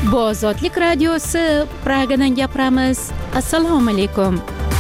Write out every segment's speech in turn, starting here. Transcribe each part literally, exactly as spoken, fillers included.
Bu Ozodlik radiosi Pragadan gapiramiz. Assalomu alaykum.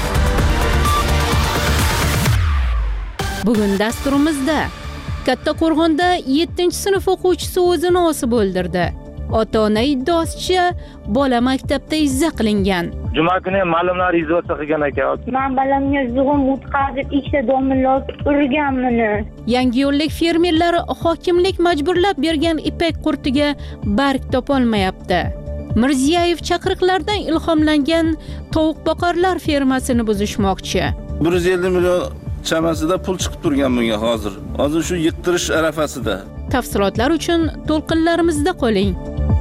Bugun dasturimizda Kattaqo'rg'onda yettinchi sinf o'quvchisi o'zini osib o'ldirdi. Ota-ona iddaosicha bola maktabda izza qilingan. Juma kuni ma'lumlar izza qilgan ekan. Men balamga zug'um o'tkazib, ikkita domlalar urgan meni. Yangiyo'llik fermerlar hokimlik majburlab bergan ipak qurtiga barg topolmayapti. Mirziyoyev chaqiriqlardan ilhomlangan tovuq-boqarlar fermasini buzishmoqchi. bir yuz ellik million chamasida pul chiqib turgan bunga hozir. Hozir shu yiqtirish arafasida. Tafsilotlar uchun to'lqinlarimizda qoling.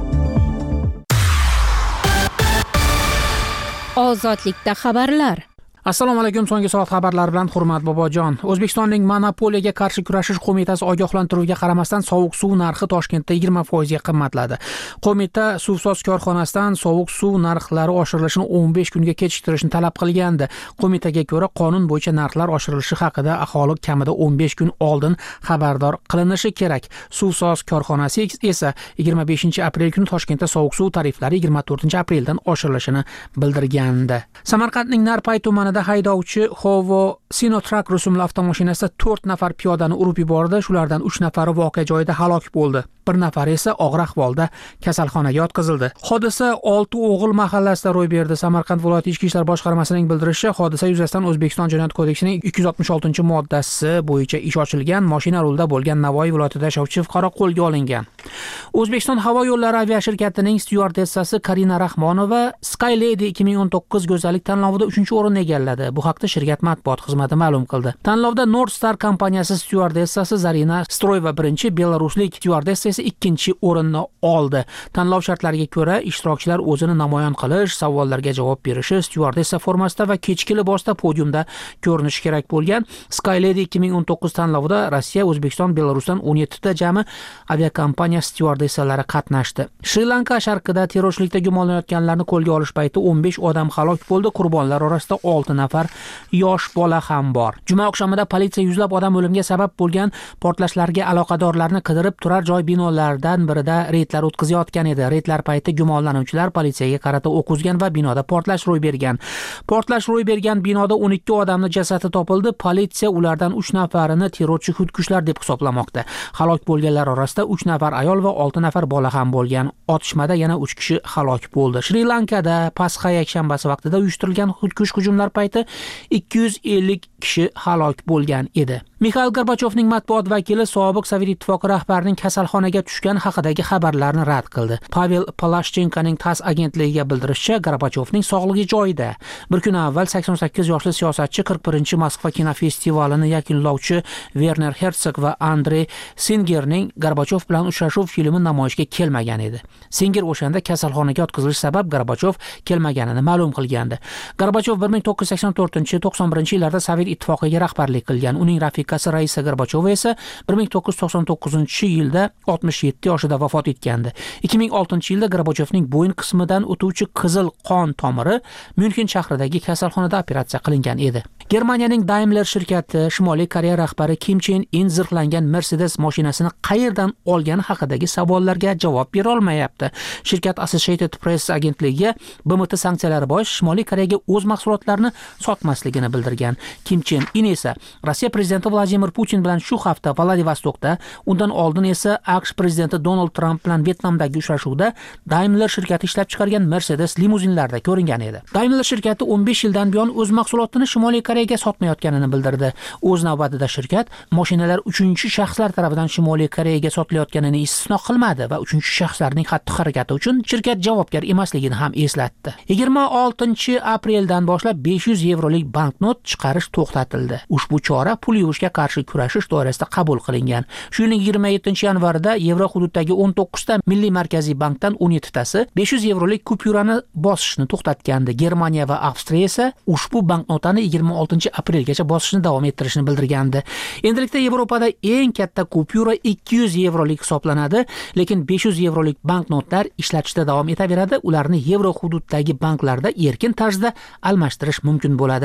Ozodlikda xabarlar. Assalomu alaykum, so'nggi soat xabarlari bilan Hurmat Bobojon. O'zbekistonning Monopoliyaga qarshi kurashish qo'mitasi ogohlantiruviga qaramasdan sovuq suv narxi Toshkentda yigirma foiz ga qimmatladi. Qo'mita Suvsoz korxonasidan sovuq suv narxlari oshirilishini o'n besh kunga kechiktirishni talab qilgandi. Qo'mitaga ko'ra, qonun bo'yicha narxlar oshirilishi haqida aholi kamida o'n besh kun oldin xabardor qilinishi kerak. Suvsoz korxonasi esa yigirma beshinchi aprel kuni Toshkentda sovuq suv tariflari yigirma to'rtinchi apreldan oshirilishini bildirgandi. Samarqandning Narpay tumanida haydovchi Hovo Sinotrak rusumli avtomashinasida to'rt nafar piyodani urib yubordi. Shulardan uch nafari voqea joyida halok bo'ldi. Bir nafari esa og'ir ahvolda kasalxonaga yotqizildi. Hodisa olti o'g'il mahallasida ro'y berdi. Samarqand viloyati ichki ishlar boshqarmasining bildirishicha, hodisa yuzasidan O'zbekiston Jinoyat kodeksining ikki yuz oltmish oltinchi moddasi bo'yicha ish ochilgan. Mashina rulda bo'lgan Navoiy viloyatida yashovchi fuqaro qo'lga olingan. O'zbekiston havo yo'llari aviashirkatining styuardessasi Karina Rahmonova Skylady ikki ming o'n to'qqiz go'zallik tanlovida uchinchi o'rinni egalladi. Bu haqda shirkat matbuot xizmati ma'lum qildi. Tanlovda North Star kompaniyasi styuardessasi Zarina Stroyeva birinchi, belaruslik styuardessa esa ikkinchi o'rinni oldi. Tanlov shartlariga ko'ra, ishtirokchilar o'zini namoyon qilish, savollarga javob berishi, styuardessa formasida va kechki libosda podiumda ko'rinishi kerak bo'lgan. Skylady ikki ming o'n to'qqiz tanlovida Rossiya, O'zbekiston, Belarusdan o'n yetti ta jami aviakompaniya styuardessalari qatnashdi. Shri-Lanka sharqida terrorchilikda gumonlanayotganlarni qo'lga olish payti o'n besh odam halok bo'ldi. Qurbonlar orasida olti nafar yosh bola ham bor. Juma oqshomida politsiya yuzlab odam o'limiga sabab bo'lgan portlashlarga aloqadorlarni qidirib turar joy binolardan birida reydlar o'tkazayotgan edi. Reydlar payti gumonlanuvchilar politsiyaga qarata o'q uzgan va binoda portlash ro'y bergan. Portlash ro'y bergan binoda o'n ikki odamning jasadi topildi. Politsiya ulardan uch nafarini terrorchi xudkushlar deb hisoblamoqda. Halok bo'lganlar orasida uch nafar ayol va olti nafar bola ham bo'lgan. Otishmada yana uch kishi halok bo'ldi. Shri-Lankada Pasxa yakshanbasi vaqtida uyushtirilgan xudkush hujumlar payti ikki yuz ellik kishi halok bo'lgan edi. Mikhail Gorbachevning matbuot vakili sobiq Sovet ittifoqi rahbarining kasalxonaga tushgan haqidagi xabarlarni rad qildi. Pavel Palashchenkoning TASS agentligiga bildirishicha, Gorbachevning sog'lig'i joyida. Bir kun avval sakson sakkiz yoshli siyosatchi qirq birinchi Moskva kinofestivalini yakunlovchi Werner Herzog va Andrey Singerning Gorbachev bilan uchrashuv filmi namoyishga kelmagan edi. Singer o'shanda kasalxonaga yotqizilish sabab Gorbachev kelmaganini ma'lum qilgandi. Gorbachev bir ming to'qqiz yuz sakson to'rtinchi to'qson birinchi yillarda Sovet ittifoqiga rahbarlik qilgan. Uning rafiqasi Raisa Gorbacheva esa bir ming to'qqiz yuz to'qson to'qqizinchi yilda oltmish yetti yoshida vafot etgandi. ikki ming oltinchi yilda Gorbachevning bo'yin qismidan o'tuvchi qizil qon tomiri Myunxen shahridagi kasalxonada operatsiya qilingan edi. Germaniyaning Daimler shirkati Shimoliy Koreya rahbari Kim Chen In zirhlangan Mercedes mashinasini qayerdan olgani haqidagi savollarga javob bera olmayapti. Shirkat Associated Press agentligiga B M T sanksiyalari bois Shimoliy Koreyaga o'z mahsulotlarini sotmasligini bildirgan. Kim Chen In esa Rossiya prezidenti Vladimir Putin bilan shu hafta Vladivostokda, undan oldin esa AQSh prezidenti Donald Trump bilan Vyetnamdagi uchrashuvda Daimler shirkati ishlab chiqargan Mercedes limuzinlarida ko'ringan edi. Daimler shirkati o'n besh yildan buyon o'z mahsulotini Shimoliy Koreyaga sotmayotganini bildirdi. O'z navbatida shirkat mashinalar uchinchi shaxslar tomonidan Shimoliy Koreyaga sotilayotganini istisno qilmadi va uchinchi shaxslarning xatti-harakati uchun shirkat javobgar emasligini ham eslatdi. yigirma oltinchi apreldan boshlab besh yuz yevrolik banknot chiqarish to'xtatildi. Ushbu chora pul yuvishga qarshi kurashish doirasida qabul qilingan. Shu yilning yigirma yettinchi yanvarida yevro hududdagi o'n to'qqiz ta Milliy markaziy bankdan o'n yetti tasi besh yuz yevrolik kupyurani bosishni to'xtatgandi. Germaniya va Avstriya esa ushbu banknotani yigirma oltinchi aprelgacha bosishni davom ettirishni bildirgandi. Endilikda Yevropada eng katta kupyura ikki yuz yevrolik hisoblanadi, lekin besh yuz yevrolik banknotlar ishlatishda davom etaveradi. Ularni yevro hududdagi banklarda erkin tarzda almashtirish mumkin bo'ladi.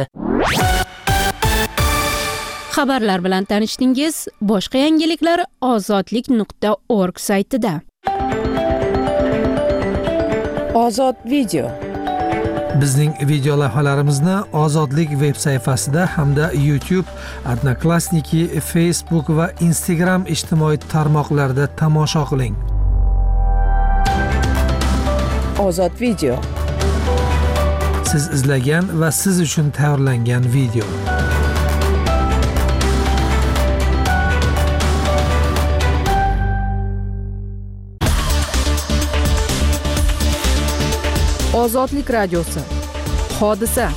Xabarlar bilan tanishdingiz. Boshqa yangiliklar ozodlik nuqta org saytida. Ozod video. Bizning video lavhalarimizni Ozodlik veb sayfasida hamda YouTube, Odnoklassniki, Facebook va Instagram ijtimoiy tarmoqlarida tomosha qiling. Ozod video. Siz izlagan va siz uchun tayyorlangan video. Ozodlik radiosi. Hodisa.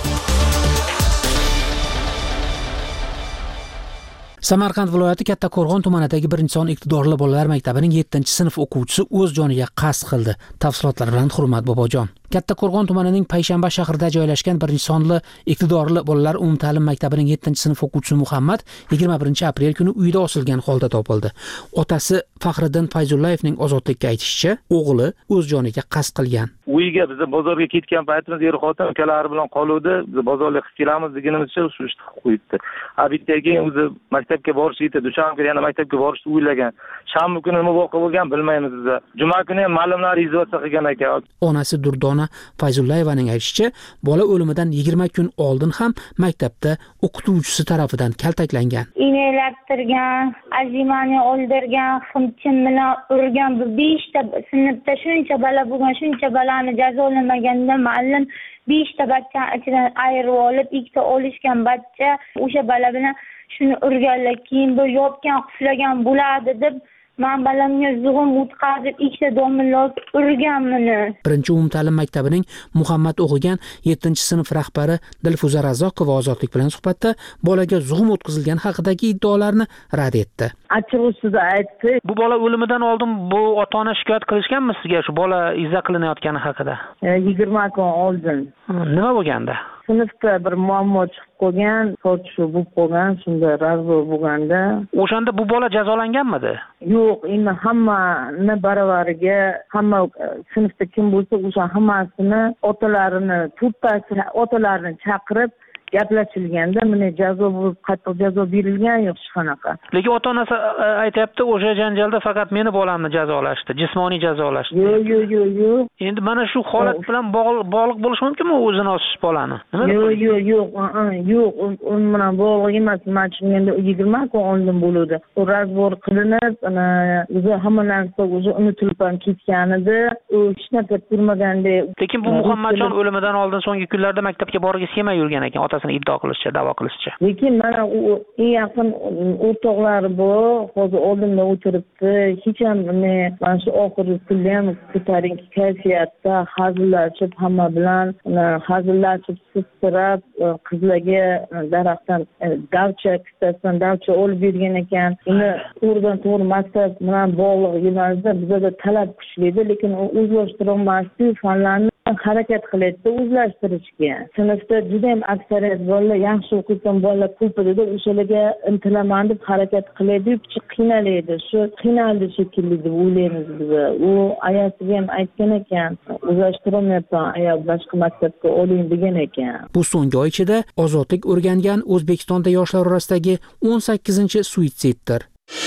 Samarqand viloyati Kattaqo'rg'on tumanidagi birinchi son iqtidorli bolalar maktabining yettinchi sinf o'quvchisi o'z joniga qasd qildi. Tafsilotlar bilan Hurmat Bobojon. Kattaqo'rg'on tumanining Payshanba shahrida joylashgan birinchi sonli iqtidorli bolalar umumta'lim maktabining yettinchi sinf o'quvchisi Muhammad yigirma birinchi aprel kuni uyida osilgan holda topildi. Otasi Faxriddin Fayzullayevning Ozodlikka aytishicha, o'g'li o'z joniga qasd qilgan. Uyga biz bozorga ketgan paytimiz er xotin ukalari bilan qoluvdi. Biz bozorga qilib kelamiz deganimizcha shu ishni qo'yibdi. Abitdan keyin o'zi maktabga borish edi, dushanba yana maktabga borishni o'ylagan. Shanba kuni nima voqea bo'lgan bilmaymiz biz. Juma kuni ham ma'lumlar izolyatsiya qilgan ekan. Onasi Durdona Fayzullayevaning aytishicha, bola o'limidan yigirma kun oldin ham maktabda o'qituvchisi tomonidan kaltaklangan. Inelattirgan, azimani o'ldirgan, ximchim bilan urgan. Bu beshta sinfda shuncha bola bo'lgan, shuncha bolani jazolamaganda muallim beshta bachani ichidan ayirib olib, ikkita olishgan bacha o'sha bola bilan shuni urganlar. Keyin bu yopgan, quflagan bo'ladi deb men balamga zug'um o'tkazib, ikkita domlalar urgan meni. Birinchi umumta'lim maktabining Muhammad o'qigan yettinchi sinf rahbari Dilfuza Razzoqova Ozodlik bilan suhbatda bolaga zug'um o'tkazilgani haqidagi iddaolarni rad etdi. Achchiq ustida aytdi. Bu bola o'limidan oldin bu ota-ona shikoyat qilishganmi sizga shu bola izza qilinayotgani haqida? yigirma kun oldin. Nima bo'lganda? Sinfda bir muammo chiqib qolgan, tortishuv bo'lib qolgan, shunda razvo bo'lganda. O'shanda bu bola jazolanganmidi? Yo'q, endi hammani baravariga, hamma sinfda kim bo'lsa, o'sha hammasini otalarini, to'rttasi otalarini chaqirib gaplashilganda, mana jazo bo'lib, qattiq jazo berilgan yo'q hech qanaqa. Lekin ota-onasi aytayapti, o'sha janjalda faqat meni bolamni jazolashdi, jismoniy jazolashdi. Yo'q, yo'q, yo'q, yo'q. Endi mana shu holat bilan bog'liq bo'lishi mumkinmi o'zini osish bolani? Yo'q, yo'q, yo'q, yo'q, u bilan bog'liq emas. Men tushunganda yigirma kun oldin bo'ldi. U razbor qilinib, ana o'zi hamma narsa o'zi unutilib ham ketgan edi. U hech narsa ko'rmaganda. Lekin bu Muhammadjon o'limidan oldin so'nggi kunlarda maktabga borgisi kelmay yurgan ekan. Iddio qilishicha, da'vo qilishicha. Lekin mana u eng yaqin o'rtoqlari bor, hozir oldimda o'tiribdi. Hech ham mana shu oxirgi kunda ham ko'tarinki kayfiyatda hazillashib, hamma bilan hazillashib, siztirab, qizlarga daraxtdan davcha, kissasidan davcha olib bergan ekan. Uni to'g'ridan to'g'ri maktab bilan bog'liq emasdi. Bizda talab kuchli, lekin u o'zlashtira olmasdi, fanlarni harakat qilyapti o'zlashtirishga. Sinfda juda ham aksariyat bolalar yaxshi o'qigan bolalar ko'p edi, o'shalarga intilaman deb harakat qilyapti, kichik qiynalaydi. Shu qiynaldi shekilli deb o'ylaymiz biz. U ayasiga ham aytgan ekan, o'zlashtirmayapman, ayol boshqa maktabga oling degan ekan. Bu so'nggi oy ichida ozodlik o'rgangan O'zbekistonda yoshlar orasidagi o'n sakkizinchi suitsiddir.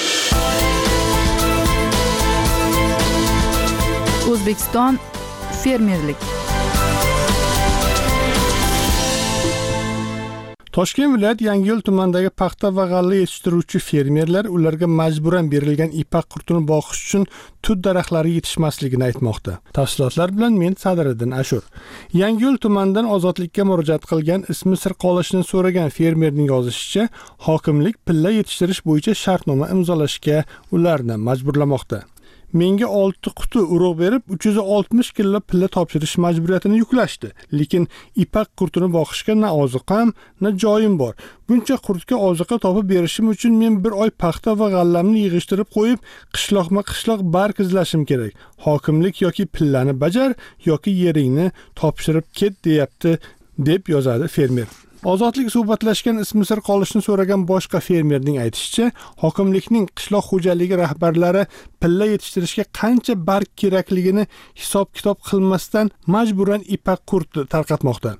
O'zbekiston fermerlik. Toshkent viloyat Yangiyo'l tumanidagi paxta va g'alla yetishtiruvchi fermerlar ularga majburan berilgan ipak qurtini boqish uchun tut daraxtlari yetishmasligini aytmoqda. Tafsilotlar bilan men Sadiriddin Ashur. Yangiyo'l tumanidan ozodlikka murojaat qilgan ismi sir qolishini so'ragan fermerning yozishicha, hokimlik pilla yetishtirish bo'yicha shartnoma imzolashga ularni majburlamoqda. Menga olti quti urug' berib, uch yuz oltmish kilo pilla topshirish majburiyatini yuklashdi. Lekin ipak qurtini boqishga na oziqam, na joyim bor. Buncha qurtga oziqa topib berishim uchun men bir oy paxta va g'allamni yig'ishtirib qo'yib, qishloqma-qishloq barg izlashim kerak. Hokimlik yoki pillani bajar yoki yeringni topshirib ket deyapti, deb yozadi fermer. Ozodlik suhbatlashgan ismi sir qolishni so'ragan boshqa fermerning aytishicha, hokimlikning qishloq xo'jaligi rahbarlari pilla yetishtirishga qancha barg kerakligini hisob-kitob qilmasdan majburan ipak qurt tarqatmoqda.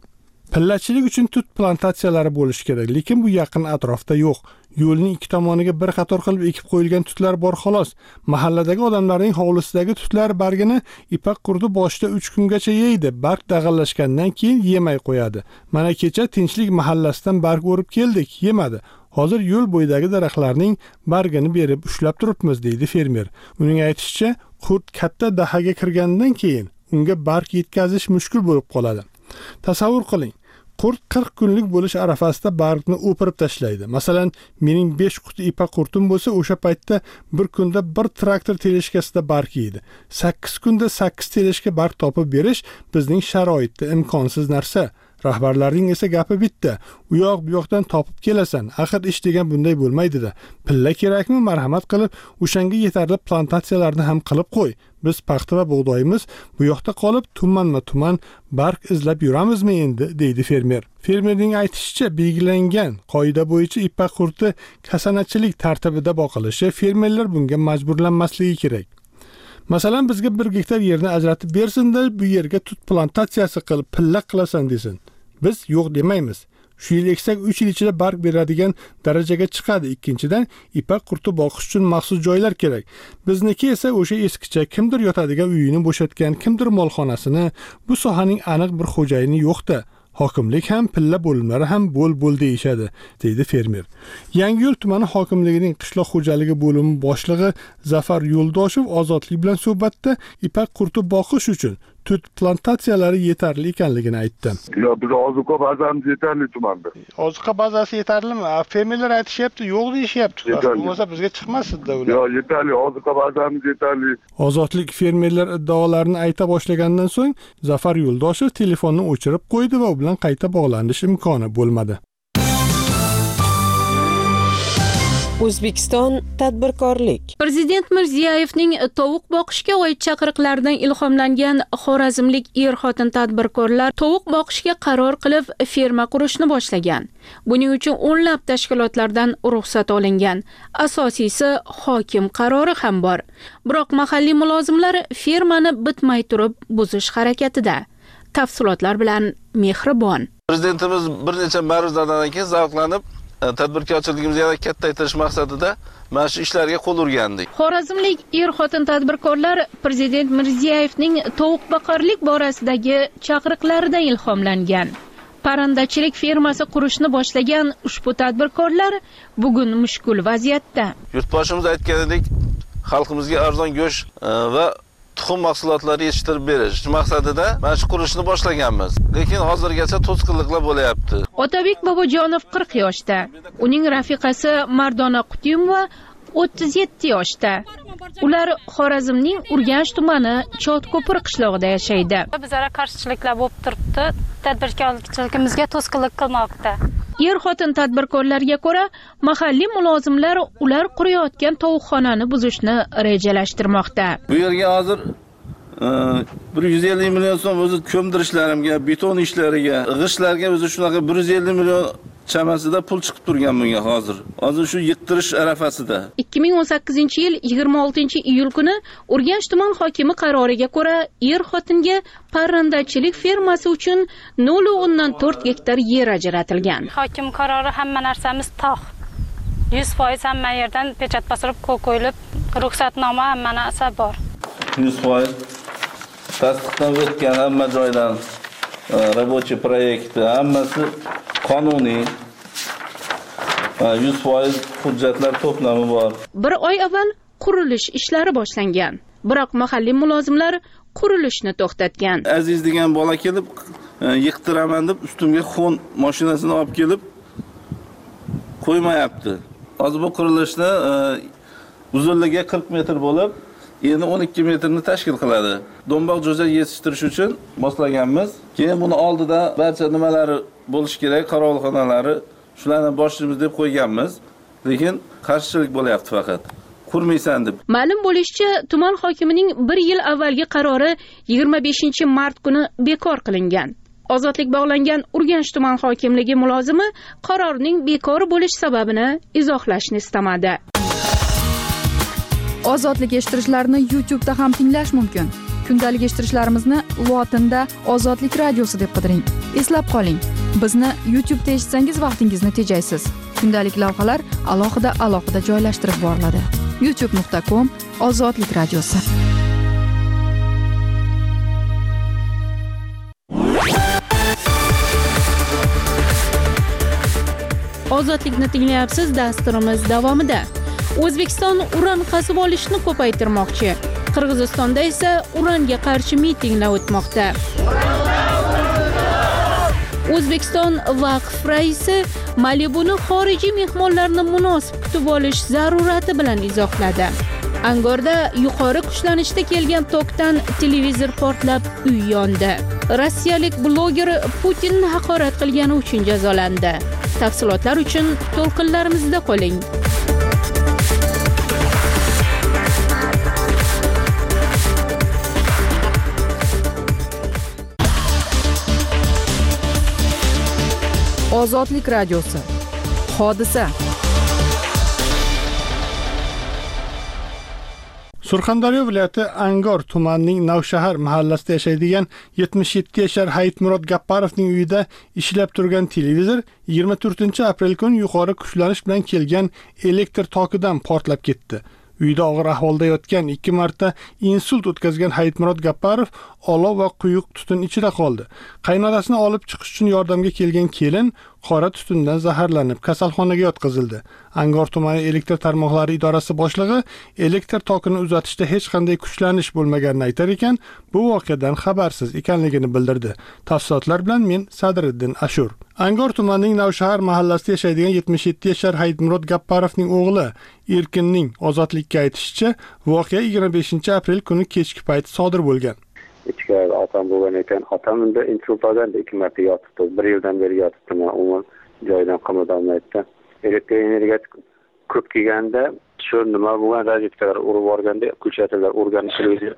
Pillachilik uchun tut plantatsiyalari bo'lishi kerak, lekin bu yaqin atrofda yo'q. Yo'lning ikki tomoniga bir qator qilib ekib qo'yilgan tutlar bor xolos. Mahalladagi odamlarning hovlisidagi tutlar bargini ipak qurti boshida uch kungacha yeydi. Barg dag'allashgandan keyin yemay qo'yadi. Mana kecha Tinchlik mahallasidan barg o'rib keldik, yemadi. Hozir yo'l bo'yidagi daraxtlarning bargini berib ushlab turibmiz, deydi fermer. Uning aytishicha, qurt katta dahaga kirgandan keyin unga barg yetkazish mushkul bo'lib qoladi. Tasavvur qiling. Qurt qirq kunlik bo'lish arafasida bargni o'pirib tashlaydi. Masalan, mening besh quti ipak qurtim bo'lsa, o'sha paytda bir kunda bir traktor teleshkasida barg yeydi. sakkiz kunda sakkiz teleshka barg topib berish bizning sharoitda imkonsiz narsa. Rahbarlarning esa gapi bitta. U yoq bu yoqdan topib kelasan. Axir ish degan bunday bo'lmaydi-da. Pilla kerakmi? Marhamat qilib, o'shanga yetarli plantatsiyalarni ham qilib qo'y. Biz paxta va bug'doyimiz bu yoqda qolib, tumanma-tuman barg izlab yuramizmi endi, deydi fermer. Fermerning aytishicha, belgilangan qoida bo'yicha ipak qurti kasanachilik tartibida boqilishi, fermerlar bunga majburlanmasligi kerak. Masalan, bizga bir gektar yerni ajratib bersin-da, bu yerga tut plantatsiyasi qilib pilla qilasan desin. Biz yo'q demaymiz. Shu yil eksak uch yil ichida barg beradigan darajaga chiqadi. Ikkinchidan, ipak qurti boqish uchun maxsus joylar kerak. Bizniki esa o'sha eskicha kimdir yotadigan uyini bo'shatgan, kimdir molxonasini, bu sohaning aniq bir xo'jayini yo'q-da. Hokimlik ham, pilla bo'limlari ham bo'l-bo'l deyishadi, deydi fermer. Yangiyo'l tumani hokimligining qishloq xo'jaligi bo'limi boshlig'i Zafar Yo'ldoshev Ozodlik bilan suhbatda ipak qurti boqish uchun tut plantatsiyalari yetarli ekanligini aytdi. Yo, biz ozuqa bazamiz yetarli tumanda. Ozuqa bazasi yetarlimi? Fermerlar aytishyapti, yo'q deyishyapti. Bo'lmasa bizga chiqmasdi-da ular. Yo, yetarli, ozuqa bazamiz yetarli. Ozodlik fermerlar iddaolarini ayta boshlagandan so'ng Zafar Yo'ldoshev telefonni o'chirib qo'ydi va u bilan qayta bog'lanish imkoni bo'lmadi. O'zbekiston tadbirkorlik. Prezident Mirziyoyevning tovuq boqishga oid chaqiriqlaridan ilhomlangan xorazmlik er-xotin tadbirkorlar tovuq boqishga qaror qilib ferma qurishni boshlagan. Buning uchun o'nlab tashkilotlardan ruxsat olingan. Asosiysi hokim qarori ham bor. Biroq mahalliy mulozimlar fermani bitmay turib buzish harakatida. Tafsilotlar bilan Mehribon. Prezidentimiz bir necha ma'ruzadan keyin zavqlanib tadbirkorchiligimizni yana kattaytirish maqsadida mana shu ishlarga qo'l urgandik. Xorazmlik er-xotin tadbirkorlar Prezident Mirziyoyevning tovuq boqarlik borasidagi chaqiriqlaridan ilhomlangan. Parrandachilik fermasi qurishni boshlagan ushbu tadbirkorlar bugun mushkul vaziyatda. Yurtboshimiz aytganidek, xalqimizga arzon go'sht va tuxum mahsulotlari yetishtirib berish maqsadida mana shu qurishni boshlaganmiz. Lekin hozirgacha to'sqinliklar bo'layapti. Otabek Bobojonov qirq yoshda, uning rafiqasi Mardona Qutiyeva o'ttiz yetti yoshda. Ular Xorazmning Urganch tumani Chotko'pir qishlog'ida yashaydi. Bizlara qarshiliklar bo'lib turibdi, tadbirkorchiligimizga to'sqinlik qilmoqda. Er-xotin tadbirkorlarga ko'ra, mahalliy mulozimlar ular qurayotgan tovuqxonani buzishni rejalashtirmoqda. Bu yerga hozir bir yuz ellik million so'm o'zi ko'mdirishlarimga, beton ishlariga, g'ishtlarga o'zi shunaqa bir yuz ellik million chamasida pul chiqib turgan bunga hozir. Hozir shu yiqtirish arafasida. ikki ming o'n sakkizinchi yil yigirma oltinchi iyul kuni Urganch tuman hokimi qaroriga ko'ra er-xotinga parrandachilik fermasi uchun nol o'ndan to'rt gektar yer ajratilgan. Hokim qarori hamma narsamiz tog'. yuz foiz hamma yerdan pechat bostirib qo'yilib, ruxsatnoma hamma narsa bor. yuz foiz tasdiqdan o'tgan hamma joydan рабочий proyekti hammasi qonuniy. yuz foiz hujjatlar to'plami bor. Bir oy avval qurilish ishlari boshlangan. Biroq mahalliy mulozimlar qurilishni to'xtatgan. Aziz degan bola kelib yiqtiraman deb ustimga xon mashinasini olib kelib qo'ymayapti. Hozir bu qurilishni uzunligi qirq metr bo'lib, eni o'n ikki metrni tashkil qiladi. Do'mboq jo'ja yetishtirish uchun moslaganmiz. Keyin buni oldida barcha nimalari bo'lish kerak, qarovulxonalari, shularni boshlaymiz deb qo'yganmiz. Lekin qarshilik bo'lyapti faqat. Qurmaysan deb. Ma'lum bo'lishicha, tuman hokimining bir yil avvalgi qarori yigirma beshinchi mart kuni bekor qilingan. Ozodlik bog'langan Urganch tuman hokimligi mulozimi qarorning bekor bo'lish sababini izohlashni istamadi. Ozodlik eshittirishlarni YouTube da ham tinglash mumkin. Kundalik eshittirishlarimizni lotinda Ozodlik radiosi deb qidiring. Eslab qoling. Bizni YouTube'da eshitsangiz vaqtingizni tejaysiz. Kundalik lavhalar alohida alohida joylashtirib boriladi. youtube nuqta com Ozodlik radiosi. Ozodlikni tinglayapsiz. Dasturimiz davomida O'zbekiston uran qazib olishni ko'paytirmoqchi. Qirg'izistonda esa uranga qarshi mitinglar o'tmoqda. O'zbekiston vaqf raisi Malibuni xorijiy mehmonlarni munosib kutib olish zarurati bilan izohladi. Angorda yuqori kuchlanishda kelgan tokdan televizor portlab uy yondi. Rossiyalik bloger Putinni haqorat qilgani uchun jazolandi. Tafsilotlar uchun to'lqinlarimizda qoling. Ozodlik radiosi. Hodisa. Surxondaryo viloyati Angor tumanining Navshahar mahallasida yashaydigan yetmish yetti yashar Hayitmurod Gapparovning uyida ishlab turgan televizor yigirma to'rtinchi aprel kuni yuqori kuchlanish bilan kelgan elektr tokidan portlab ketdi. Uyda og'ir ahvolda yotgan ikki marta insult o'tkazgan Hayitmurod Gapparov olov va quyuq tutun ichida qoldi. Qaynonasini olib chiqish uchun yordamga kelgan kelin qora tutundan zaharlanib kasalxonaga yotqizildi. Angor tumani elektr tarmoqlari idorasi boshlig'i elektr tokini uzatishda hech qanday kuchlanish bo'lmaganini aytar ekan, bu voqeadan xabarsiz ekanligini bildirdi. Tafsilotlar bilan men Sadriddin Ashur. Angor tumanining Navshahar mahallasida yashaydigan yetmish yetti yashar Hayitmurod Gapparovning o'g'li Erkinning Ozodlikka aytishicha, voqea yigirma beshinchi aprel kuni kechki payt sodir bo'lgan. Ichkarida otam bo'lgan ekan, otam unda insult olganda ikki marta yotibdi. bir yildan beri yotibdi. Men umuman joyidan qimildolmayapti. Elektr energiyasi ko'p kelganda shu nima bo'lgan razvedkalar urib borganda ko'chatlar urgan televizor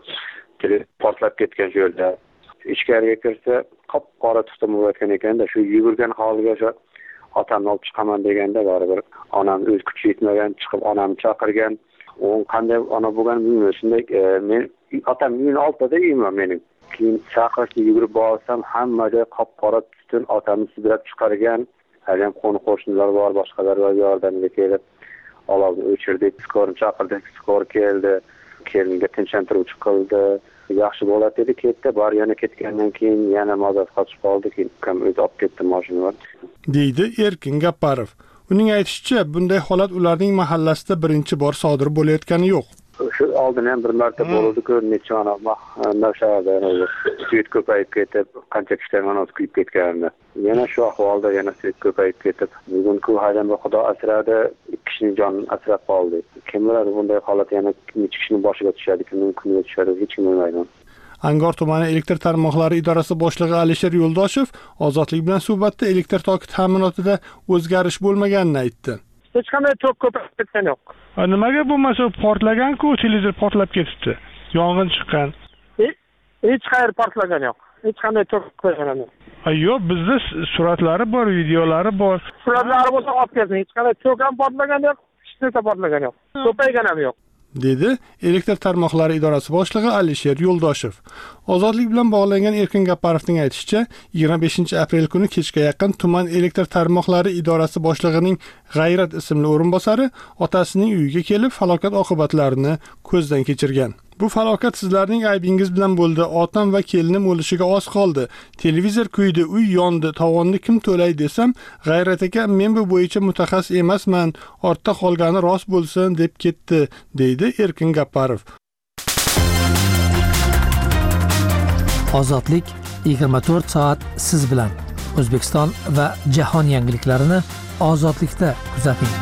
portlab ketgan yo'lda. Ichkariga kirsa qop qora tutun bo'layotgan ekanda, shu yugurgan holiga shu otamni olib chiqaman deganda baribir onam o'z kuchi yetmagan chiqib onamni chaqirgan. U qanday ona bo'lgan bilmayman. Shunday men otam uyni oltida uyman mening. Keyin chaqirib yugurib borsam hamma joy qop qora tutun otamni sudrab chiqargan. Hali ham qo'ni qo'shnilar bor, boshqalar bor yordamga kelib olovni o'chirdik, skor chaqirdik, skor keldi. Kelinga tinchlantiruvchi qildi. Yaxshi bo'ladi dedi, ketdi. Bor yana ketgandan keyin yana mazot qochib qoldi, keyin ukam o'zi olib ketdi mashinani. Deydi Erkin Gapparov. Uning aytishicha, bunday holat ularning mahallasida birinchi bor sodir bo'layotgani yo'q. Shu oldin ham bir marta bo'ldi-ku, necha ona Navshaharda suyut ko'payib ketib, qancha kishilar mana kuyib ketgandi. Yana shu ahvolda yana suyut ko'payib ketib, bugun ku haydan Xudo asradi, ikki kishining jonini asrab qoldi. Kim biladi bunday holat yana necha kishining boshiga tushadi, kimning kuniga tushadi, hech kim bilmaydi. Angor tumani elektr tarmoqlari idorasi boshlig'i Alisher Yo'ldoshev Ozodlik bilan suhbatda elektr toki ta'minotida o'zgarish bo'lmaganini aytdi. Hech qanday tok ko'payib ketgani yo'q. Nimaga bo'lmasa portlagan-ku, televizor portlab ketibdi. Yong'in chiqqan. Hech qayeri portlagan yo'q. Hech qanday tok ko'paygan yo'q. Yo'q, bizda suratlari bor, videolari bor. Suratlari bo'lsa olib kelsin. Hech qanday tok ham portlagan yo'q, hech narsa portlagan yo'q. Ko'paygan ham yo'q. dedi elektr tarmoqlari idorasi boshlig'i Alisher Yo'ldoshev. Ozodlik bilan bog'langan Erkin Gapparovning aytishicha, yigirma beshinchi aprel kuni kechga yaqin tuman elektr tarmoqlari idorasi boshlig'ining G'ayrat ismli o'rinbosari otasining uyiga kelib falokat oqibatlarini ko'zdan kechirgan. Bu falokat sizlarning aybingiz bilan bo'ldi. Otam va kelinim o'lishiga oz qoldi. Televizor kuydi, uy yondi. Tovonni kim to'lay desam, G'ayrat aka, men bu bo'yicha mutaxassis emasman. Ortda qolgani rost bo'lsin deb ketdi, deydi Erkin Gapparov. Ozodlik yigirma to'rt soat siz bilan. O'zbekiston va jahon yangiliklarini Ozodlikda kuzating.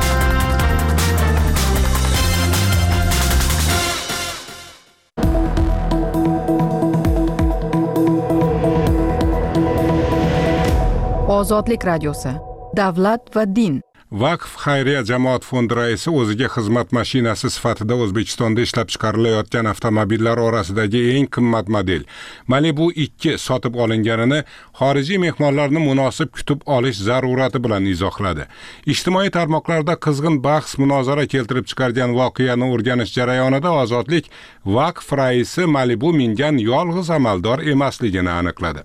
Ozodlik radiosi. Davlat va din. Vaqf xayriya jamoat fondi raisi o'ziga xizmat mashinasi sifatida O'zbekistonda ishlab chiqarilayotgan avtomobillar orasidagi eng qimmat model Malibu ikki sotib olinganini xorijiy mehmonlarni munosib kutib olish zarurati bilan izohladi. Ijtimoiy tarmoqlarda qizg'in bahs munozara keltirib chiqargan voqeani o'rganish jarayonida Ozodlik vaqf raisi Malibu mingan yolg'iz amaldor emasligini aniqladi.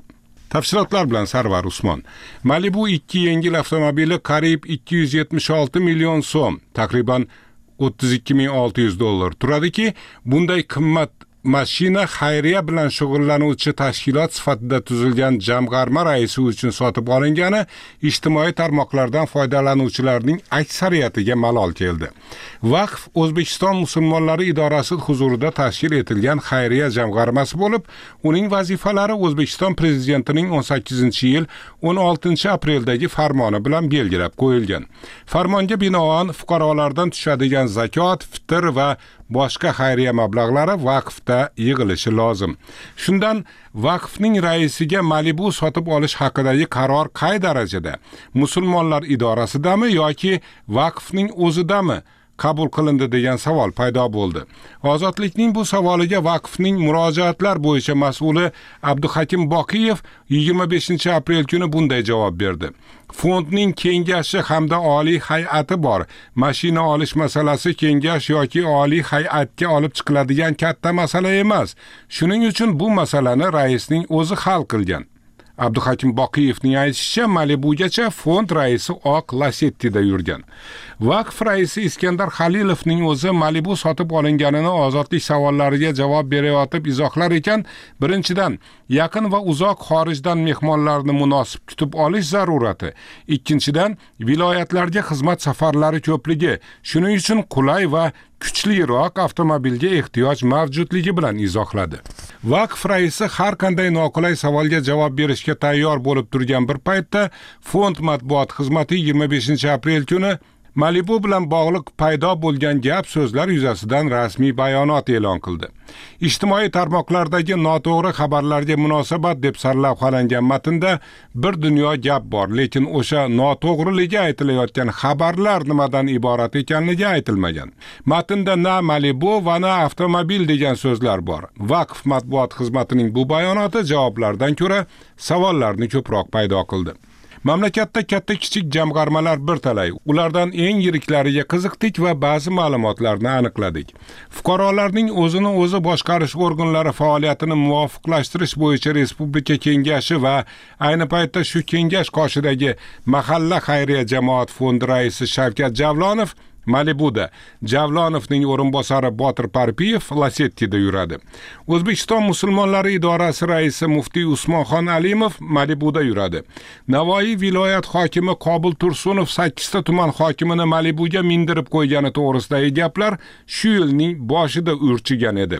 Tafsilotlar bilan Sarvar Usmon. Malibu ikki yengil avtomobili qariyb ikki yuz yetmish olti million so'm, taqriban o'ttiz ikki ming olti yuz dollar turadiki, bunday qimmat mashina xayriya bilan shug'ullanuvchi tashkilot sifatida tuzilgan jamg'arma raisi uchun sotib olingani ijtimoiy tarmoqlardan foydalanuvchilarning aksariyatiga malol keldi. Vaqf O'zbekiston musulmonlari idorasi huzurida tashkil etilgan xayriya jamg'armasi bo'lib, uning vazifalari O'zbekiston prezidentining o'n sakkizinchi yil o'n oltinchi apreldagi farmoni bilan belgilab qo'yilgan. Farmonga binoan fuqarolardan tushadigan zakot, fitr va boshqa xayriya mablag'lari vaqfda yig'ilishi lozim. Shundan vaqfning raisiga Malibu sotib olish haqidagi qaror qay darajada? Musulmonlar idorasidami yoki vaqfning o'zidami qabul qilindi degan savol paydo bo'ldi. Ozodlikning bu savoliga vaqfning murojaatlar bo'yicha mas'uli Abduhakim Boqiyev yigirma beshinchi aprel kuni bunday javob berdi. Fondning kengashi hamda oliy hay'ati bor. Mashina olish masalasi kengash yoki oliy hay'atga olib chiqiladigan katta masala emas. Shuning uchun bu masalani raisning o'zi hal qilgan. Abduhakim Boqiyevning aytishicha, Malibugacha fond raisi oq Lacetti'da yurgan. Vaqf raisi Iskandar Xalilovning o'zi Malibu sotib olinganini ozodlik savollariga javob berayotib izohlar ekan, birinchidan, yaqin va uzoq xorijdan mehmonlarni munosib kutib olish zarurati, ikkinchidan, viloyatlarga xizmat safarlari ko'pligi, shuning uchun qulay va kuchliroq avtomobilga ehtiyoj mavjudligi bilan izohladi. Vaqf raisi har qanday noqulay savolga javob berishga tayyor bo'lib turgan bir paytda fond matbuot xizmati yigirma beshinchi aprel kuni Malibu bilan bog'liq paydo bo'lgan gap so'zlar yuzasidan rasmiy bayonot e'lon qildi. Ijtimoiy tarmoqlardagi noto'g'ri xabarlarga munosabat deb sarlavhalangan matnda bir dunyo gap bor, lekin o'sha noto'g'riligi aytilayotgan xabarlar nimadan iborat ekanligi aytilmagan. Matnda na Malibu va na avtomobil degan so'zlar bor. Vaqf matbuot xizmatining bu bayonoti javoblardan ko'ra savollarni ko'proq paydo qildi. Mamlakatda katta kichik jamg'armalar bir talay. Ulardan eng yiriklariga qiziqdik va ba'zi ma'lumotlarni aniqladik. Fuqarolarning o'zini o'zi boshqarish organlari faoliyatini muvofiqlashtirish bo'yicha Respublika kengashi va ayni paytda shu kengash qoshidagi Mahalla xayriya jamoat fondi raisi Shavkat Javlonov Malibuda, Javlonovning o'rinbosari Botir Parpiyev Lacetti'da yuradi. O'zbekiston musulmonlari idorasi raisi muftiy Usmonxon Alimov Malibuda yuradi. Navoiy viloyat hokimi Qobul Tursunov sakkizta tuman hokimini Malibuga mindirib qo'ygani to'g'risidagi gaplar shu yilning boshida urchigan edi.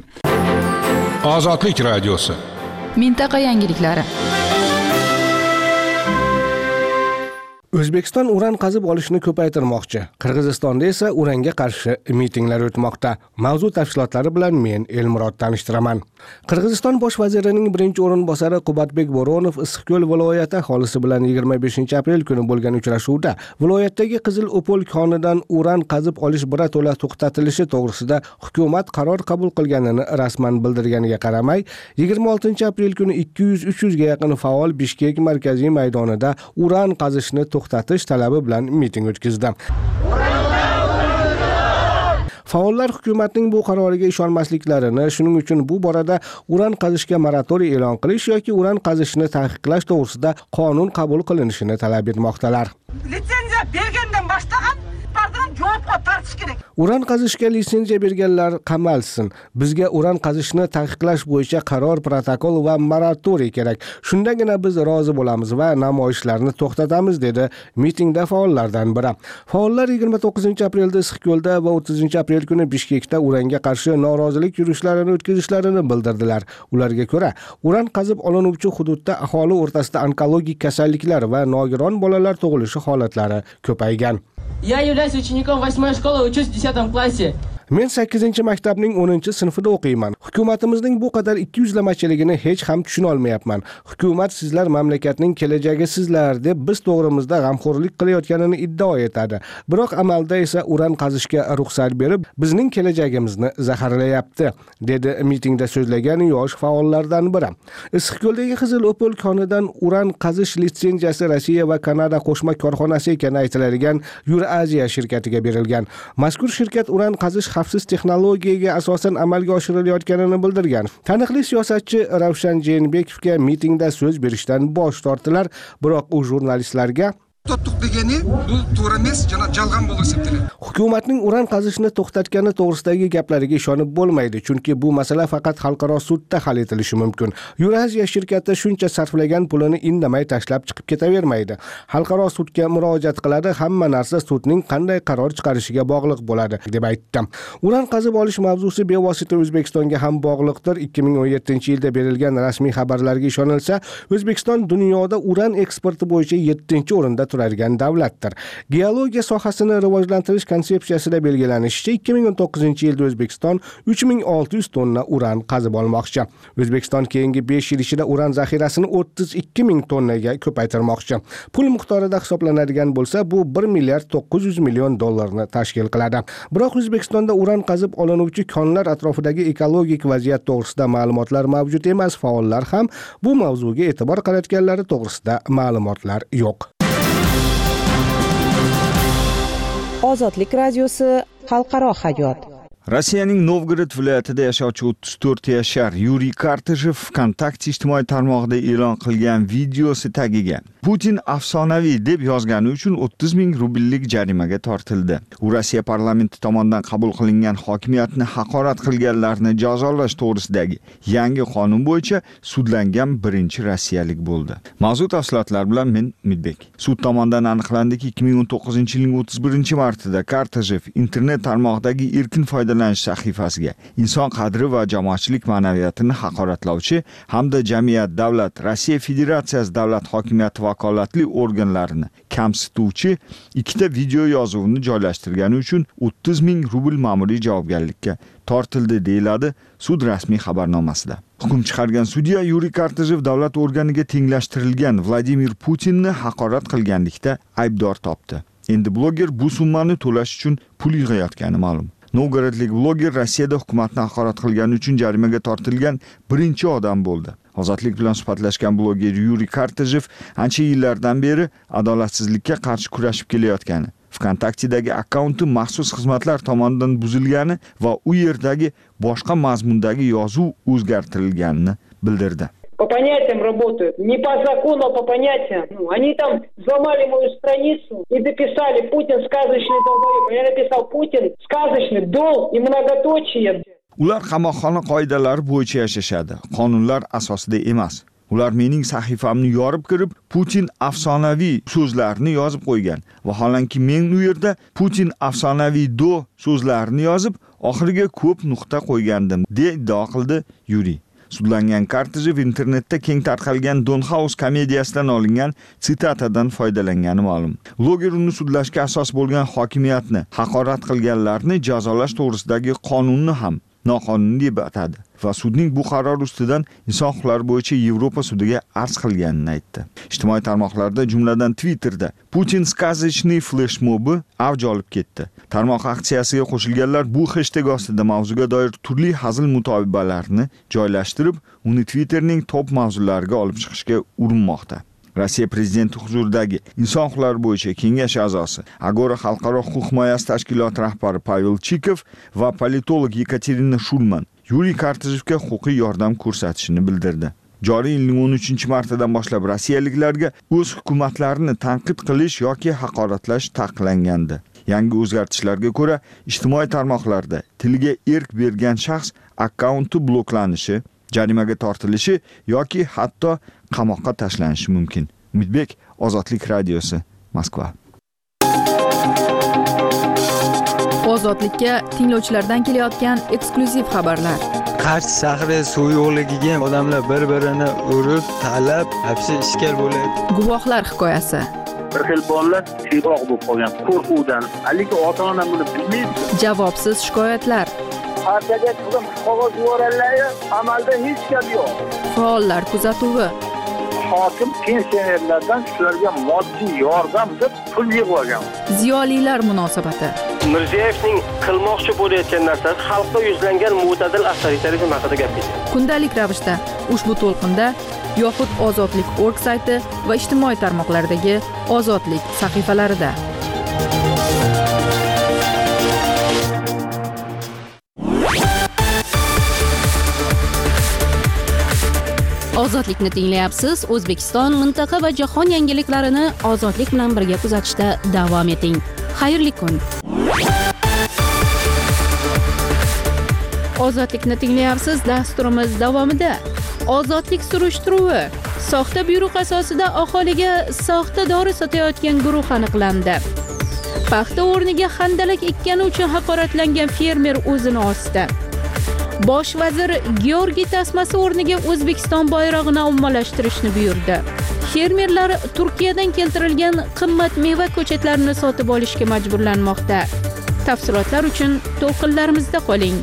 Ozodlik radiosi. Mintaqa yangiliklari. O'zbekiston uran qazib olishni ko'paytirmoqchi. Qirg'izistonda esa uranga qarshi mitinglar o'tmoqda. Mavzu tafsilotlari bilan men Elmurod tanishtiraman. Qirg'iziston bosh vazirining birinchi o'rinbosari Qubatbek Bo'ronov Issiqko'l viloyati aholisi bilan yigirma beshinchi aprel kuni bo'lgan uchrashuvda viloyatdagi Qizil O'pol konidan uran qazib olish birato'la to'xtatilishi to'g'risida hukumat qaror qabul qilganini rasman bildirganiga qaramay, yigirma oltinchi aprel kuni ikki yuz uch yuz ga yaqin faol Bishkek markaziy maydonida uran qazishni to'xtatish talabi bilan miting o'tkazdi. Faollar hukumatning bu qaroriga ishonmasliklarini, shuning uchun bu borada uran qazishga moratoriy e'lon qilish yoki uran qazishni taqiqlash to'g'risida qonun qabul qilinishini talab etmoqdalar. Litsenziya bergandan boshlagan partiyadan javobga tortish kerak. Uran qazishga litsenziya berganlar qamalsin. Bizga uran qazishni taqiqlash bo'yicha qaror, protokol va moratoriy kerak. Shundagina biz rozi bo'lamiz va namoyishlarni to'xtatamiz, dedi mitingda faollardan biri. Faollar yigirma to'qqizinchi aprelda Issiqko'lda va o'ttizinchi aprel kuni Bishkekda uranga qarshi norozilik yurishlarini o'tkazishlarini bildirdilar. Ularga ko'ra, uran qazib olinuvchi hududda aholi o'rtasida onkologik kasalliklar va nogiron bolalar tug'ilishi holatlari ko'paygan. Я являюсь учеником восьмой школы, учусь в десятом классе. Men sakkizinchi maktabning o'ninchi sinfida o'qiyman. Hukumatimizning bu qadar ikki yuzlamachiligini hech ham tushuna olmayapman. Hukumat sizlar mamlakatning kelajagisizlar deb biz to'g'rimizda g'amxo'rlik qilayotganini iddao etadi. Biroq amalda esa uran qazishga ruxsat berib, bizning kelajagimizni zaharlayapti, dedi mitingda so'zlagan yosh faollardan biri. Issiqko'ldagi Qizil O'pol konidan uran qazish litsenziyasi Rossiya va Kanada qo'shma korxonasi ekani aytiladigan Euraziya shirkatiga berilgan. Mazkur shirkat uran qazish xavfsiz texnologiyaga asosan amalga oshirilayotgan qilayotganini bildirgan. Taniqli siyosatchi Ravshan Jeenbekovga mitingda so'z berishdan bosh tortdilar, biroq u jurnalistlarga to'xtatdik degani bu to'g'ri emas, jalg'on bo'lib hisoblanadi. Hukumatning uran qazishni to'xtatgani to'g'risidagi gaplariga ishonib bo'lmaydi, chunki bu masala faqat xalqaro sudda hal etilishi mumkin. Euraziya shirkati shuncha sarflagan pulini indamay tashlab chiqib ketavermaydi. Xalqaro sudga murojaat qiladi, hamma narsa sudning qanday qaror chiqarishiga bog'liq bo'ladi, deb aytdi. Uran qazib olish mavzusi bevosita O'zbekistonga ham bog'liqdir. ikki ming o'n yettinchi yilda berilgan rasmiy xabarlarga ishonilsa, O'zbekiston dunyoda uran eksporti bo'yicha yettinchi o'rinda turadigan davlatdir. Geologiya sohasini rivojlantirish konsepsiyasida belgilanishicha, ikki ming o'n to'qqizinchi yilda O'zbekiston uch ming olti yuz tonna uran qazib olmoqchi. O'zbekiston keyingi besh yil ichida uran zaxirasini o'ttiz ikki ming tonnaga ko'paytirmoqchi. Pul miqdorida hisoblanadigan bo'lsa, bu bir milliard to'qqiz yuz million dollarni tashkil qiladi. Biroq O'zbekistonda uran qazib olinuvchi konlar atrofidagi ekologik vaziyat to'g'risida ma'lumotlar mavjud emas. Faollar ham bu mavzuga e'tibor qaratganlari to'g'risida ma'lumotlar yo'q. Ozodlik radiosi xalqaro hayot. Rossiyaning Novgorod viloyatida yashovchi o'ttiz to'rt yashar Yuriy Kartashev VKontakte ijtimoiy tarmog'ida e'lon qilgan videosi tagiga Putin afsonaviy deb yozgani uchun o'ttiz ming rubllik jarimaga tortildi. U Rossiya parlamenti tomonidan qabul qilingan hokimiyatni haqorat qilganlarni jazolash to'g'risidagi yangi qonun bo'yicha sudlangan birinchi rossiyalik bo'ldi. Mavzu tafsilotlar bilan men Umidbek. Sud tomonidan aniqlandiki, ikki ming o'n to'qqizinchi yilning o'ttiz birinchi martida Kartashev internet tarmog'idagi erkin foydalanish sahifasiga inson qadri va jamoatchilik ma'naviyatini haqoratlovchi hamda jamiyat, davlat, Rossiya Federatsiyasi davlat hokimiyati vakolatli organlarini kamsituvchi ikkita video yozuvni joylashtirgani uchun o'ttiz ming rubl ma'muriy javobgarlikka tortildi, deyiladi sud rasmiy xabarnomasida. Hukm chiqargan sudya Yuriy Kartashev davlat organiga tenglashtirilgan Vladimir Putinni haqorat qilganlikda aybdor topdi. Endi bloger bu summani to'lash uchun pul yig'ayotgani ma'lum. Novgorodlik bloger Rossiyada hukumatni haqorat qilgani uchun jarimaga tortilgan birinchi odam bo'ldi. Ozodlik bilan suhbatlashgan bloger Yuriy Kartashev ancha yillardan beri adolatsizlikka qarshi kurashib kelayotgani, VKontakte'dagi akkaunti maxsus xizmatlar tomonidan buzilgani va u yerdagi boshqa mazmundagi yozuv o'zgartirilganini bildirdi. По понятиям работают, не по закону, а по понятиям. Ну, они там взломали мою страницу и дописали Путин сказочный долбоеб. Я написал Путин сказочный дол и многоточие. Ular qamoqxona qoidalari bo'yicha yashashadi, qonunlar asosida emas. Ular mening sahifamni yorib kirib, Putin afsonaviy so'zlarini yozib qo'ygan. Vaholanki men u yerda Putin afsonaviy do so'zlarini yozib, oxiriga ko'p nuqta qo'ygandim, deb iddao qildi Yuriy. Sudlangan Kartashev internetda keng tarqalgan Dollhouse komediyasidan olingan sitatadan foydalangani ma'lum. Bloger uni sudlashga asos bo'lgan hokimiyatni haqorat qilganlarni jazolash to'g'risidagi qonunni ham noqonuniy deb atadi va sudning bu qaror ustidan inson huquqlari bo'yicha Yevropa sudiga arz qilganini aytdi. Ijtimoiy tarmoqlarda, jumladan Twitterda Putin сказочный flashmobi avj olib ketdi. Tarmoq aksiyasiga qo'shilganlar bu hashtag ostida mavzuga doir turli hazil mutobibalarni joylashtirib, uni Twitterning top mavzulariga olib chiqishga urinmoqda. Rossiya prezidenti huzuridagi inson huquqlari bo'yicha kengash a'zosi, Agora xalqaro huquq himoyasi tashkiloti rahbari Pavel Chikov va politolog Yekaterina Shulman Yuriy Kartashevga huquqiy yordam ko'rsatishini bildirdi. Joriy yilning o'n uchinchi martidan boshlab rossiyaliklarga o'z hukumatlarini tanqid qilish yoki haqoratlash taqiqlangandi. Yangi o'zgartishlarga ko'ra, ijtimoiy tarmoqlarda tiliga erk bergan shaxs akkaunti bloklanishi, jarimaga tortilishi yoki hatto qamoqqa tashlanishi mumkin. Umidbek, Ozodlik radiosi, Moskva. Ozodlikka tinglovchilardan kelayotgan eksklyuziv xabarlar. Qarshi shahri suv yo'qligiga odamlar bir-birini urib, talab, hapsi ishkal bo'ladi. Guvohlar hikoyasi. Bir xil bolalar tiyroq bo'lib qolgan qo'rquvdan, haligi ota-ona buni bilmaydi. Javobsiz shikoyatlar. Partiyaga qizim qog'oz yuboradilar, amalda hech gap yo'q. Faollar kuzatuvi. Hokim pensionerlardan shularga moddiy yordam deb pul yig'ib olgan. Ziyolilar munosabati. Mirziyoyevning qilmoqchi bo'layotgan narsasi xalqqa yuzlangan mo'tadil avtoritarizm haqida gapirdi. Kundalik ravishda ushbu to'lqinda yoxud ozodlik org sayti va ijtimoiy tarmoqlardagi ozodlik sahifalarida. Ozodlikni tinglayapsiz. O'zbekiston, mintaqa va jahon yangiliklarini ozodlik bilan birga kuzatishda davom eting. Xayrli kun. Ozodlikni tinglayapsiz. Dasturimiz davomida ozodlik surishtiruvi. Soxta buyruq asosida aholiga soxta dori sotayotgan guruh aniqlandi. Paxta o'rniga handalak ekkani uchun haqoratlangan fermer o'zini osdi. Bosh vazir Georgiy tasmasi o'rniga O'zbekiston bayrog'ini ommalashtirishni buyurdi. Fermerlar Turkiyadan keltirilgan qimmat meva ko'chatlarini sotib olishga majburlanmoqda. Tafsilotlar uchun to'lqinlarimizda qoling.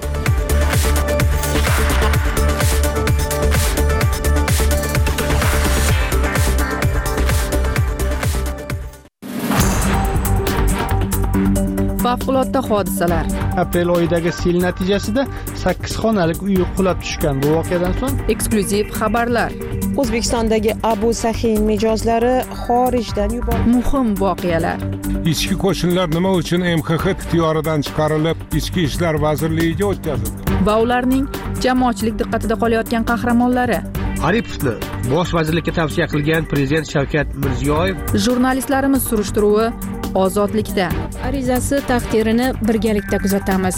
Favqulodda hodisalar. Aprel oyidagi sel natijasida sakkiz xonalik uy qulab tushgan. Bu voqeadan so'ng eksklyuziv xabarlar. O'zbekistondagi Abu Sahin mijozlari xorijdan yuborildi. Muhim voqealar. Ichki qo'shinlar nima uchun M X X ixtiyoridan chiqarilib, Ichki ishlar vazirligiga o'tkazildi? Va ularning jamoatchilik diqqatida qolayotgan qahramonlari. Aripovni bosh vazirlikka tavsiya qilgan prezident Shavkat Mirziyoyev. Jurnalistlarimiz surishtiruvi ozodlikda. Arizasi taqdirini birgalikda kuzatamiz.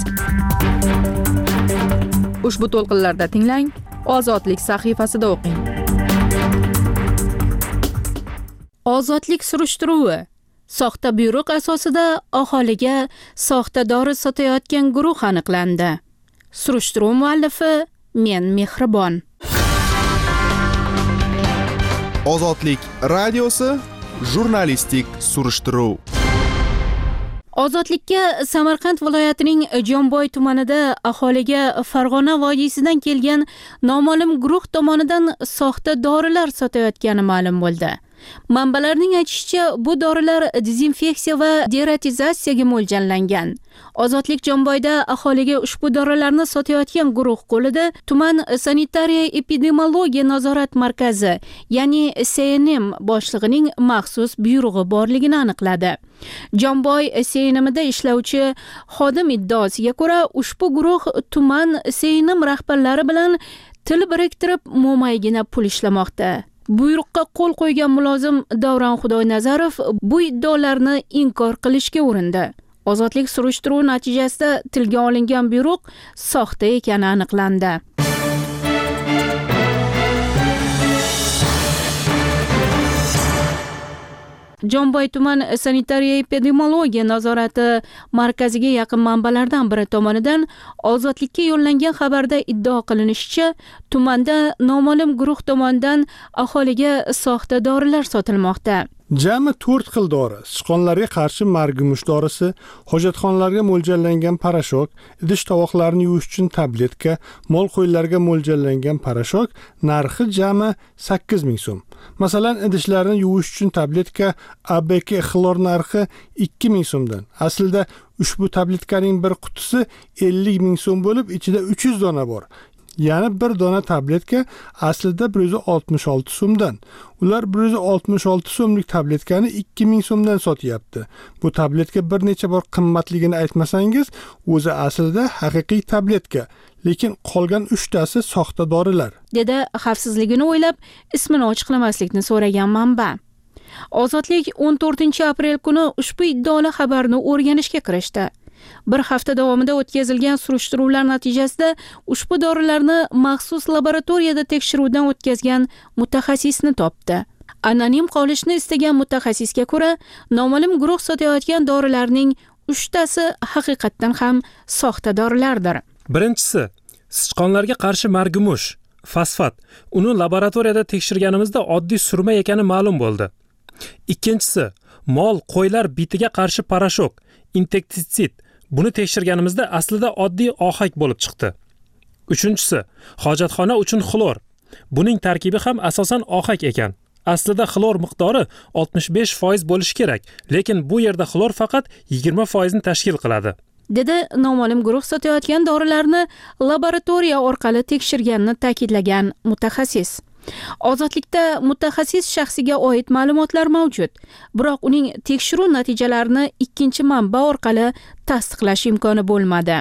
Ushbu to'lqinlarda tinglang, Ozodlik sahifasida o'qing. Ozodlik surishtiruvi. Soxta buyruq asosida aholiga soxta dori sotayotgan guruh aniqlandi. Surishtiruv muallifi Men Mehribon. Ozodlik radiosi jurnalistik surishtiruv. Ozodlikka Samarqand viloyatining Jomboy tumanida aholiga Farg'ona vodiysidan kelgan noma'lum guruh tomonidan soxta dorilar sotayotgani ma'lum bo'ldi. Manbalarning aytishicha, bu dorilar dezinfeksiya va deratizatsiyaga mo'ljallangan. Ozodlik Jomboyda aholiga ushbu dorilarni sotayotgan guruh qo'lida tuman sanitariya epidemiologiya nazorat markazi, ya'ni S N M boshlig'ining maxsus buyrug'i borligini aniqladi. Jomboy S N Mda ishlovchi xodim iddaosiga ko'ra, ushbu guruh tuman S N M rahbarlari bilan til biriktirib mo'maygina pul ishlamoqda. Buyruqqa qo'l qo'ygan mulozim Davron Xudoynazarov bu iddaolarni inkor qilishga urindi. Ozodlik surishtiruvi natijasida tilga olingan buyruq soxta ekani aniqlandi. Jomboy tuman sanitariya epidemiologiya nazorati markaziga yaqin manbalardan biri tomonidan Ozodlikka yo'llangan xabarda iddao qilinishicha, tumanda noma'lum guruh tomonidan aholiga soxta dorilar sotilmoqda. Jami to'rt xil dori: sichqonlarga qarshi margumush dorisi, hojatxonalarga mo'ljallangan parashok, idish-tovoqlarni yuvish uchun tabletka, mol qo'ylarga mo'ljallangan parashok narxi jami sakkiz ming so'm. Masalan, idishlarni yuvish uchun tabletka A B K xlor narxi ikki ming so'mdan. Aslida ushbu tabletkaning bir qutisi ellik ming so'm bo'lib, ichida uch yuz dona bor. Ya'ni bir dona tabletka aslida bir yuz oltmish olti so'mdan. Ular bir yuz oltmish olti so'mlik tabletkani ikki ming so'mdan sotyapti. Bu tabletka bir necha bor qimmatligini aytmasangiz, o'zi aslida haqiqiy tabletka, lekin qolgan uchtasi soxta dorilar, dedi xavfsizligini o'ylab ismini ochiqlamaslikni so'ragan manba. Ozodlik o'n to'rtinchi aprel kuni ushbu iddaoli xabarni o'rganishga kirishdi. Bir hafta davomida o'tkazilgan surishtiruvlar natijasida ushbu dorilarni maxsus laboratoriyada tekshiruvdan o'tkazgan mutaxassisni topdi. Anonim qolishni istagan mutaxassisga ko'ra, noma'lum guruh sotayotgan dorilarning uchtasi haqiqatdan ham soxta dorilardir. Birinchisi, sichqonlarga qarshi margumush, fosfat. Uni laboratoriyada tekshirganimizda oddiy surma ekani ma'lum bo'ldi. Ikkinchisi, mol qo'ylar bitiga qarshi parashok, insektisid. Buni tekshirganimizda aslida oddiy ohak bo'lib chiqdi. Uchinchisi, hojatxona uchun xlor. Buning tarkibi ham asosan ohak ekan. Aslida xlor miqdori oltmish besh foiz bo'lishi kerak, lekin bu yerda xlor faqat yigirma foiz ni tashkil qiladi. Dedi noma'lum guruh sotayotgan dorilarni laboratoriya orqali tekshirganini ta'kidlagan mutaxassis. Ozodlikda mutaxassis shaxsiga oid ma'lumotlar mavjud, biroq uning tekshiruv natijalarini ikkinchi manba orqali tasdiqlash imkoni bo'lmadi.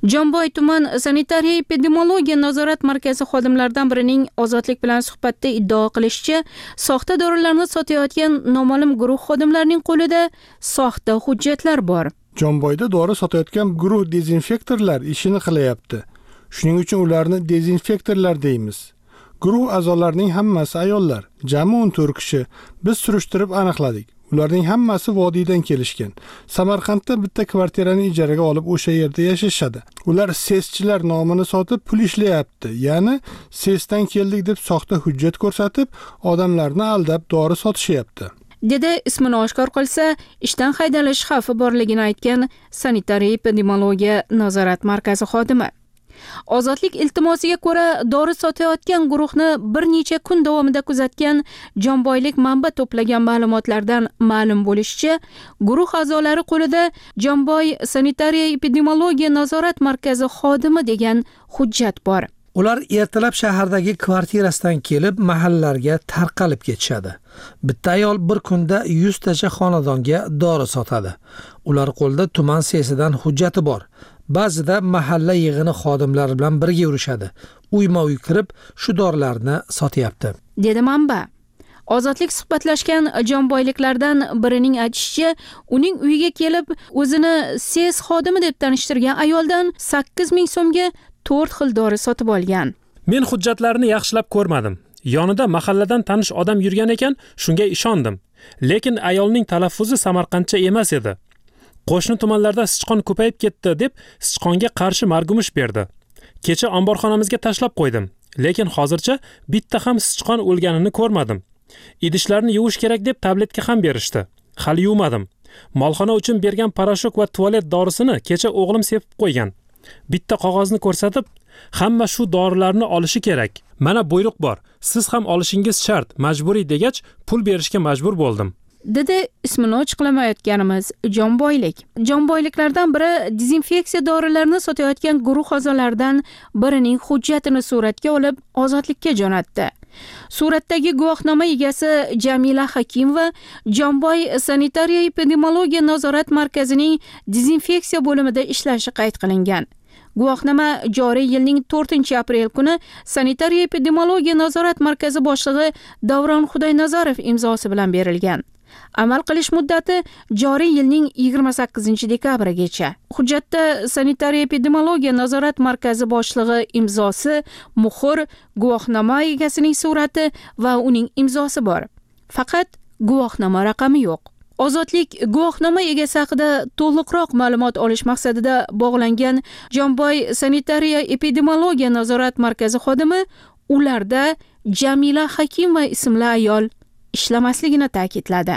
Jomboy tuman sanitariya epidemiologiya nazorat markazi xodimlaridan birining Ozodlik bilan suhbatda iddao qilishicha, soxta dorilarni sotayotgan noma'lum guruh xodimlarining qo'lida soxta hujjatlar bor. Jomboyda dori sotayotgan guruh dezinfektorlar ishini qilyapti. Shuning uchun ularni dezinfektorlar deymiz. Guruh a'zolarining hammasi ayollar, jami o'n to'rt kishi. Biz surishtirib aniqladik. Ularning hammasi vodiydan kelishgan. Samarqandda bitta kvartirani ijaraga olib o'sha yerda yashashadi. Ular seschilar nomini sotib pul ishlayapti. Ya'ni sesdan keldik deb soxta hujjat ko'rsatib, odamlarni aldab dori sotishyapti. Dedi ismini oshkor qilsa, ishdan haydalish xavfi borligini aytgan sanitariya epidemiologiya nazorat markazi xodimi. Ozodlik iltimosiga ko'ra dori sotayotgan guruhni bir necha kun davomida kuzatgan Jomboylik manba to'plagan ma'lumotlardan ma'lum bo'lishicha, guruh a'zolari qo'lida Jomboy sanitariya epidemiologiya nazorat markazi xodimi degan hujjat bor. Ular ertalab shahardagi kvartirasidan kelib mahallalarga tarqalib ketishadi. Bitta ayol bir kunda yuz tacha xonadonga dori sotadi. Ular qo'lida tuman sesidan hujjati bor. Ba'zida mahalla yig'ini xodimlari bilan birga yurishadi. Uyma-uy kirib, shu dorilarni sotyapti, dedi manba. Ozodlik suhbatlashgan jomboyliklardan birining aytishicha, uning uyiga kelib, o'zini ses xodimi deb tanishtirgan ayoldan sakkiz ming so'mga to'rt xil dori sotib olgan. Men hujjatlarni yaxshilab ko'rmadim. Yonida mahalladan tanish odam yurgan ekan, shunga ishondim. Lekin ayolning talaffuzi samarqandcha emas edi. Qo'shni tumanlarda sichqon ko'payib ketdi deb sichqonga qarshi margumush berdi. Kecha omborxonamizga tashlab qo'ydim, lekin hozircha bitta ham sichqon o'lganini ko'rmadim. Idishlarni yuvish kerak deb tabletka ham berishdi. Hali yuvmadim. Molxona uchun bergan parashok va tualet dorisini kecha o'g'lim sepib qo'ygan. Bitta qog'ozni ko'rsatib, hamma shu dorilarni olishi kerak. Mana buyruq bor. Siz ham olishingiz shart, majburiy degach, pul berishga majbur bo'ldim. Dedi ismini ochiqlamayotganimiz Jomboylik. Jomboyliklardan biri dezinfeksiya dorilarini sotayotgan guruh a'zolaridan birining hujjatini suratga olib Ozodlikka jo'natdi. Suratdagi guvohnoma egasi Jamila Hakimova Jomboy sanitariya epidemiologiya nazorat markazining dezinfeksiya bo'limida ishlashi qayd qilingan. Guvohnoma joriy yilning to'rtinchi aprel kuni sanitariya epidemiologiya nazorat markazi boshlig'i Davron Xudoynazarov imzosi bilan berilgan. Amal qilish muddati joriy yilning yigirma sakkizinchi dekabrigacha. Hujjatda sanitariya epidemiologiya nazorat markazi boshlig'i imzosi, muhr, guvohnoma egasining surati va uning imzosi bor. Faqat guvohnoma raqami yo'q. Ozodlik guvohnoma egasi haqida to'liqroq ma'lumot olish maqsadida bog'langan Jomboy sanitariya epidemiologiya nazorat markazi xodimi ularda Jamila Hakimova ismli ayol ishlamasligini ta'kidladi.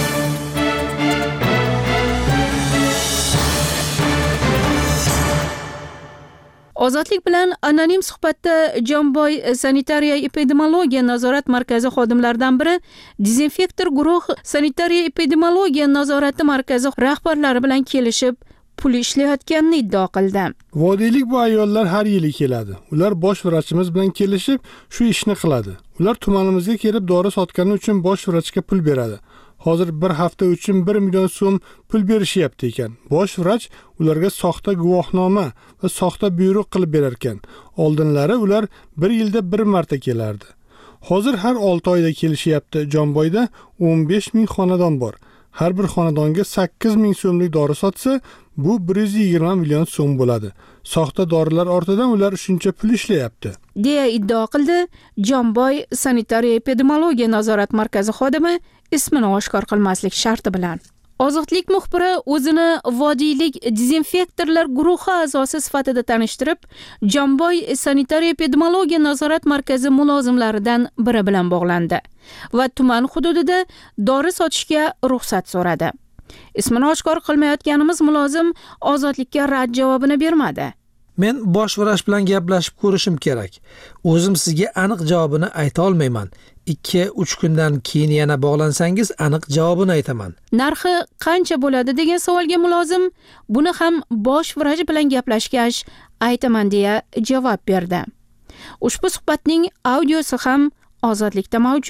Ozodlik bilan anonim suhbatda Jomboy sanitariya epidemiologiya nazorat markazi xodimlaridan biri dezinfektor guruh sanitariya epidemiologiya nazorati markazi rahbarlari bilan kelishib pul ishlayotganini iddao qildi. Vodiylik bu ayollar har yili keladi. Ular bosh vrachimiz bilan kelishib shu ishni qiladi. Ular tumanimizga kelib dori sotgani uchun bosh vrachga pul beradi. Hozir bir hafta uchun bir million so'm pul berishyapti ekan. Bosh vrach ularga soxta guvohnoma va soxta buyruq qilib berar ekan. Oldinlari ular bir yilda bir marta kelardi. Hozir har olti oyda kelishyapti. Jomboyda o'n besh ming xonadon bor. Har bir xonadonga sakkiz ming so'mlik dori sotsa, bu bir yuz yigirma million so'm bo'ladi. Soxta dorilar ortidan ular shuncha pul ishlayapti, deya iddao qildi Jomboy sanitariya epidemiologiya nazorat markazi xodimi ismini oshkor qilmaslik sharti bilan. Ozodlik muxbiri o'zini vodiylik dezinfektorlar guruhi a'zosi sifatida tanishtirib, Jomboy sanitariya epidemiologiya nazorat markazi mulozimlaridan biri bilan bog'landi va tuman hududida dori sotishga ruxsat so'radi. Ismini oshkor qilmayotganimiz mulozim Ozodlikka rad javobini bermadi. Men bosh vrach bilan gaplashib ko'rishim kerak. O'zim sizga aniq javobini ayta olmayman. ikki uch kundan keyin yana bog'lansangiz aniq javobini aytaman. Narxi qancha bo'ladi degan savolga mulozim buni ham bosh vrach bilan gaplashgach aytaman deya javob berdi. Ushbu suhbatning audiosi ham Ozodlikda mavjud.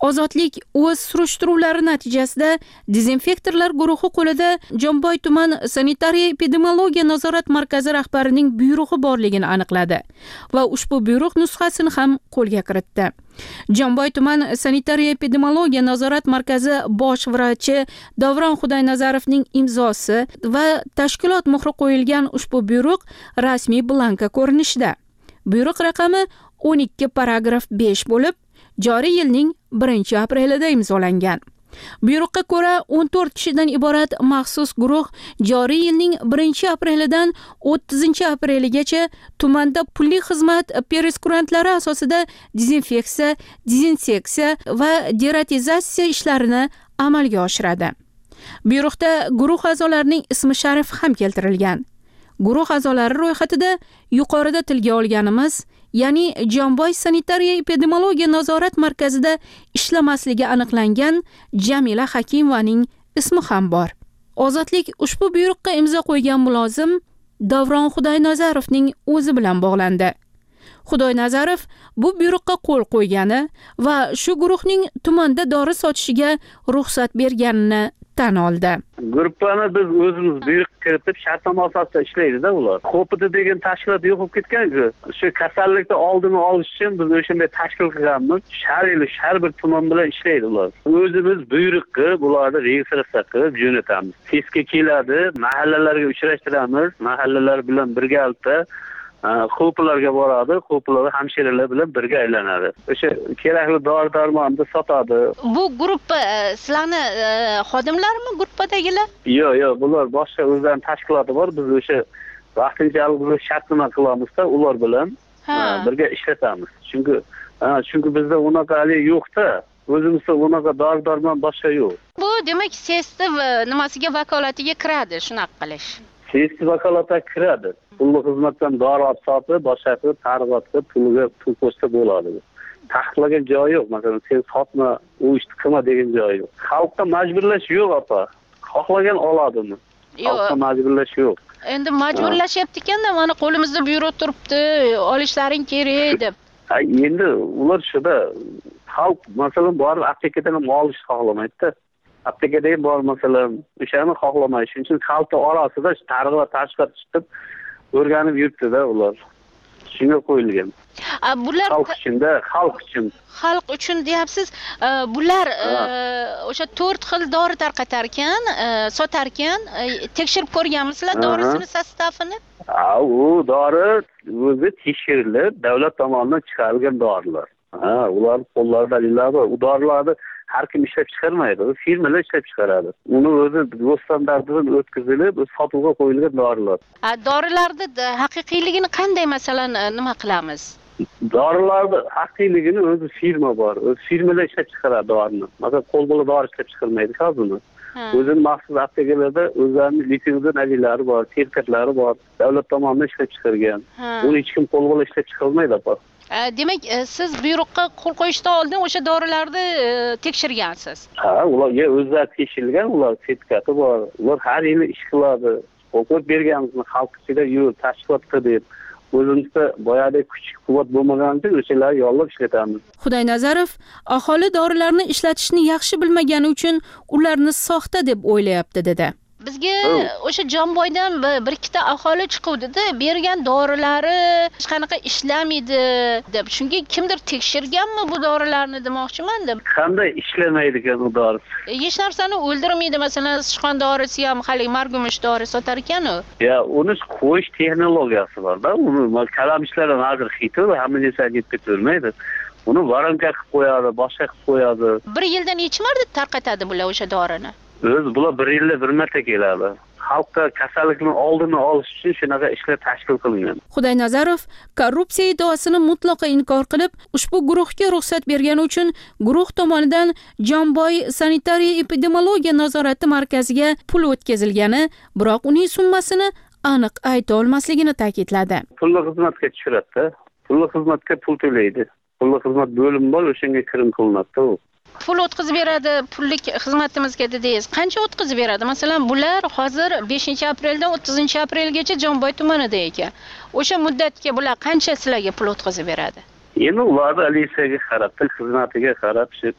Ozodlik o'z surishtiruvlari natijasida dezinfektorlar guruhi qo'lida Jomboy tuman sanitariya epidemiologiya nazorat markazi rahbarining buyrug'i borligini aniqladi va ushbu buyruq nusxasini ham qo'lga kiritdi. Jomboy tuman sanitariya epidemiologiya nazorat markazi bosh vrachi Davron Xudaynazarovning imzosi va tashkilot muhri qo'yilgan ushbu buyruq rasmiy blanka ko'rinishida. Buyruq raqami o'n ikki paragraf besh bo'lib, joriy yilning birinchi aprelida imzolangan. Buyruqqa ko'ra o'n to'rt kishidan iborat maxsus guruh joriy yilning birinchi aprelidan o'ttizinchi apreligacha tumanda pulli xizmat pereskurantlari asosida dezinfeksiya, dezinseksiya va deratizatsiya ishlarini amalga oshiradi. Buyruqda guruh a'zolarining ismi sharifi ham keltirilgan. Guruh a'zolari ro'yxatida yuqorida tilga olganimiz, ya'ni Jomboy sanitariya epidemiologiya nazorat markazida ishlamasligi aniqlangan Jamila Hakimovaning ismi ham bor. Ozodlik ushbu buyruqqa imzo qo'ygan mulozim Davron Xudaynazarovning o'zi bilan bog'landi. Xudoynazarov bu buyruqqa qo'l qo'ygani va shu guruhning tumanda dori sotishiga ruxsat berganini tan oldi. Gruppani biz o'zimiz buyruq kiritib, shartnoma asosida ishlaydi-da ular. Qo'pida degan tashkilot yo'qib ketgan-ku. Shu kasallikni oldini olish uchun biz o'shunday tashkil qilganmiz. Har yili har bir tuman bilan ishlaydi ular. O'zimiz buyruq qilib, ularni registratsiya qilib jo'natamiz. Tezga keladi, mahallalarga uchrashtiramiz, mahallalar bilan birgalikda xo'plarga boradi, xo'plar hamshiralar bilan birga aylanadi. O'sha kerakli dori-darmonni sotadi. Bu gruppa sizlarni xodimlarmi, gruppadagilar? Yo'q, yo'q, bular boshqa o'zlarining tashkiloti bor. Biz o'sha vaqtinchalik biz shartnoma qilamizda, ular bilan birga ishlatamiz. Chunki chunki bizda unaqa hali yo'q-da. O'zimizda unaqa dori-darmon boshqa yo'q. Bu demak, sesni nimasiga vakolatiga kiradi, shunaqa qilish. Sesni vakolatiga kiradi. Pulli xizmatdan dori olib sotib, boshqa qilib, targ'ibot qilib, puliga pul qo'shsa bo'ladi. Taqiqlagan joyi yo'q. Masalan, sen sotma, u ishni qilma degan joyi yo'q. Xalqqa majburlash yo'q, opa. Xohlagan oladimi? Xalqqa majburlash yo'q. Endi majburlashyapti ekanda, mana qo'limizda buyruq turibdi, olishlaring kerak deb. Ha, endi ular shuda xalq masalan borib aptekadan olishni xohlamaydi-da. Aptekadagi bor masalan, o'shani xohlamaydi. Shuning uchun xalqning orasida targ'ibot tashkil chiqib o'rganib yuribdi-da ular. Shunga qo'yilgan. Bular xalq uchun-da, xalq uchun. Xalq uchun deyapsiz. Bular o'sha to'rt xil dori tarqatar ekan, sotar ekan, tekshirib ko'rganmisizlar dorisini sostavini? Ha, u dori o'zi tekshirilib, davlat tomonidan chiqarilgan dorilar. Ha, ular qo'llarida dalillar bor. U dorilarni har kim ishlab chiqarmaydi, firmalar ishlab chiqaradi. Uni o'zi o'z standartidan o'tkazilib, sotuvga qo'yilgan dorilar. Dorilarni haqiqiyligini qanday masalan nima qilamiz? Dorilarni haqiqiyligini o'zi firma bor. O'z firmalar ishlab chiqaradi dorini. Masalan, qo'l bilan dori ishlab chiqarmaydi hozirmi? O'zini maxsus aptekalarda o'zlarining litsenziya navilari bor, sertifikatlari bor. Davlat tomonidan ishlab chiqargan. Uni hech kim qo'l bilan ishlab chiqarmaydi, apa. Demak, siz buyruqqa qo'l qo'yishdan oldin o'sha dorilarni tekshirgansiz. Ha, ularga o'zlari tekshirilgan, ular sertifikati bor. Ular har yili ish qiladi. O'qib berganimizni xalq ichida yur, tashkilot qilib, o'zimizda boyadek kuch-quvvat bo'lmaganida o'shalarni yollab ishlatamiz. Xudoynazarov aholi dorilarni ishlatishni yaxshi bilmagani uchun ularni soxta deb o'ylayapti dedi. Bizga o'sha Jomboydan bir ikkita aholi chiquvdi-da, bergan dorilari hech qanaqa ishlamaydi deb. Chunki kimdir tekshirganmi bu dorilarni demoqchiman-da. Qanday ishlamaydi ekan u dori? Hech narsani o'ldirmaydi, masalan, sichqon dorisi ham, hali margumush dori sotar ekan-u. Ya, uni qo'yish texnologiyasi bor-da. Uni kalamishlardan hozir xitib, hamma narsa yetib ketolmaydi. Uni varanka qilib qo'yadi, boshqa qilib qo'yadi. Bir yilda necha marta tarqatadi bular o'sha dorini? O'z bular bir yilda bir marta keladi. Xalqqa kasallikning oldini olish uchun shunaqa ishlar tashkil qilingan. Xudoynazarov korrupsiya iddaosini mutlaqo inkor qilib, ushbu guruhga ruxsat bergani uchun guruh tomonidan Jomboy sanitariya epidemiologiya nazorati markaziga pul o'tkazilgani, biroq uning summasini aniq ayta olmasligini ta'kidladi. Pulli xizmatga tushiradi. Pulli xizmatga pul to'laydi. Pulli xizmat bo'limi bor, o'shanga kirim qilinadi. Pul o'tkazib beradi, pullik xizmatimizga dedingiz. Qancha o'tkazib beradi? Masalan, bular hozir beshinchi apreldan o'ttizinchi aprelgacha Jomboy tumanida ekan. O'sha muddatga bular qancha sizlarga pul o'tkazib beradi? Endi ularni alisaga qarab, til xizmatiga qarab, shu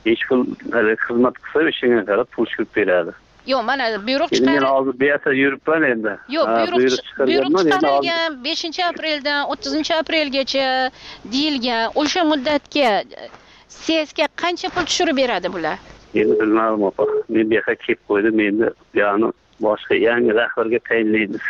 Hech pul xizmat qilsa o'shanga qarab pul chiqib beradi. Yo'q, mana buyruq Men chiqarilgan. hozir bu yerda yuribman endi. Yo'q, Ha, buyruq buyruq chiqarganman, endi hozir- chiqarilgan beshinchi apreldan o'ttizinchi aprelgacha deyilgan. O'sha muddatga C S ga qancha pul tushirib beradi bular? Endi bilmadim opa. Men bu yerga kelib qo'ydim, endi buyog'ini boshqa yangi rahbarga tayinlaymiz.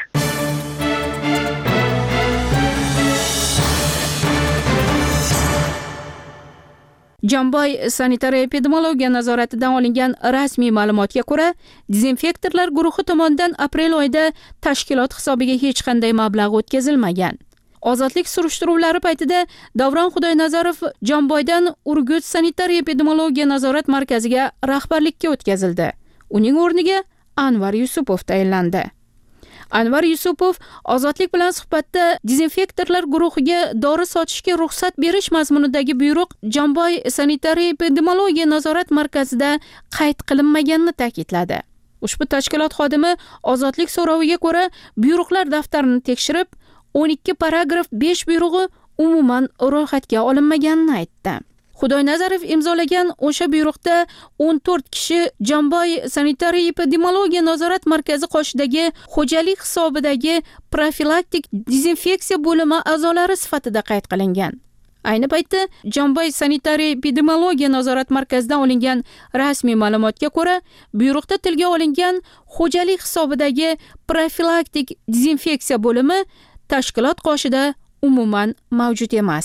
Jomboy sanitariya epidemiologiya nazoratidan olingan rasmiy ma'lumotga ko'ra, dezinfektorlar guruhi tomonidan aprel oyida tashkilot hisobiga hech qanday mablag' o'tkazilmagan. Ozodlik surishtiruvlari paytida Davron Xudoynazarov Jomboydan Urgut sanitariya epidemiologiya nazorat markaziga rahbarlikka o'tkazildi. Uning o'rniga Anvar Yusupov tayinlandi. Anvar Yusupov Ozodlik bilan suhbatda dezinfektorlar guruhiga dori sotishga ruxsat berish mazmunidagi buyruq Jomboy sanitariya epidemiologiya nazorat markazida qayd qilinmaganini ta'kidladi. Ushbu tashkilot xodimi Ozodlik so'roviga ko'ra buyruqlar daftarini tekshirib, o'n ikki paragraf besh buyrug'i umuman ro'yxatga olinmaganini aytdi. Xudoynazarov imzolagan o'sha buyruqda o'n to'rt kishi Jomboy sanitariya epidemiologiya nazorat markazi qoshidagi xo'jalik hisobidagi profilaktik dezinfeksiya bo'limi a'zolari sifatida qayd qilingan. Ayni paytda Jomboy sanitariya epidemiologiya nazorat markazidan olingan rasmiy ma'lumotga ko'ra, buyruqda tilga olingan xo'jalik hisobidagi profilaktik dezinfeksiya bo'limi tashkilot qoshida umuman mavjud emas.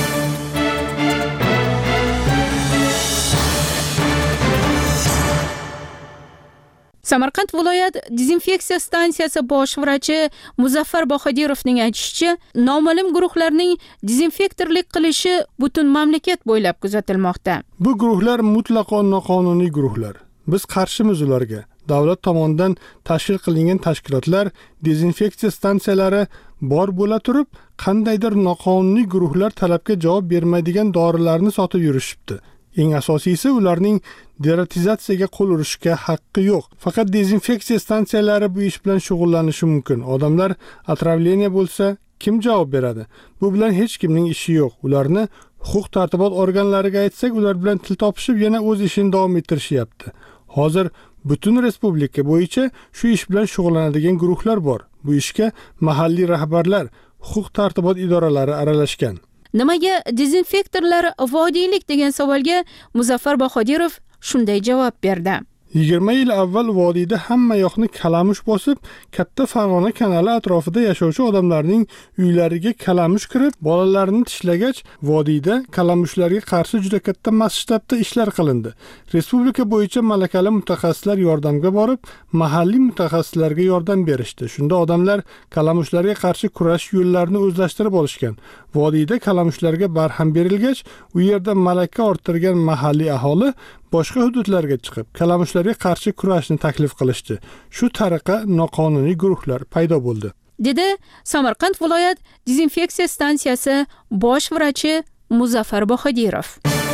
Samarqand viloyat dezinfeksiya stansiyasi bosh vrachi Muzaffar Bohodirovning aytishicha, noma'lum guruhlarning dezinfektorlik qilishi butun mamlakat bo'ylab kuzatilmoqda. Bu guruhlar mutlaqo noqonuniy guruhlar. Biz qarshimiz ularga. Davlat tomonidan tashkil qilingan tashkilotlar, dezinfeksiya stansiyalari bor bo'la turib, qandaydir noqonuniy guruhlar talabga javob bermaydigan dorilarni sotib yurishibdi. Eng asosiysi ularning deratizatsiyaga qo'l urishga haqqi yo'q. Faqat dezinfeksiya stansiyalari bu ish bilan shug'ullanishi mumkin. Odamlar otravleniya bo'lsa, kim javob beradi? Bu bilan hech kimning ishi yo'q. Ularni huquq tartibot organlariga aytsak, ular bilan til topishib yana o'z ishini davom ettirishyapti. Hozir butun respublika bo'yicha shu ish bilan shug'ullanadigan guruhlar bor. Bu ishga mahalliy rahbarlar, huquq tartibot idoralari aralashgan. Nimaga dezinfektorlar vodiylik degan savolga Muzaffar Bohodirov shunday javob berdi. yigirma yil avval vodiyda hamma yoqni kalamush bosib, katta Farg'ona kanali atrofida yashovchi odamlarning uylariga kalamush kirib, bolalarini tishlagach, vodiyda kalamushlarga qarshi juda katta masshtabda ishlar qilindi. Respublika bo'yicha malakali mutaxassislar yordamga borib, mahalliy mutaxassislarga yordam berishdi. Shunda odamlar kalamushlarga qarshi kurash yo'llarini o'zlashtirib olishgan. Vodiyda kalamushlarga barham berilgach, u yerda malaka orttirgan mahalliy aholi boshqa hududlarga chiqib, kalamushlarga qarshi kurashni taklif qilishdi. Shu tariqa noqonuniy guruhlar paydo bo'ldi. Dedi Samarqand viloyat dezinfeksiya stansiyasi bosh vrachi Muzaffar Bohodirov.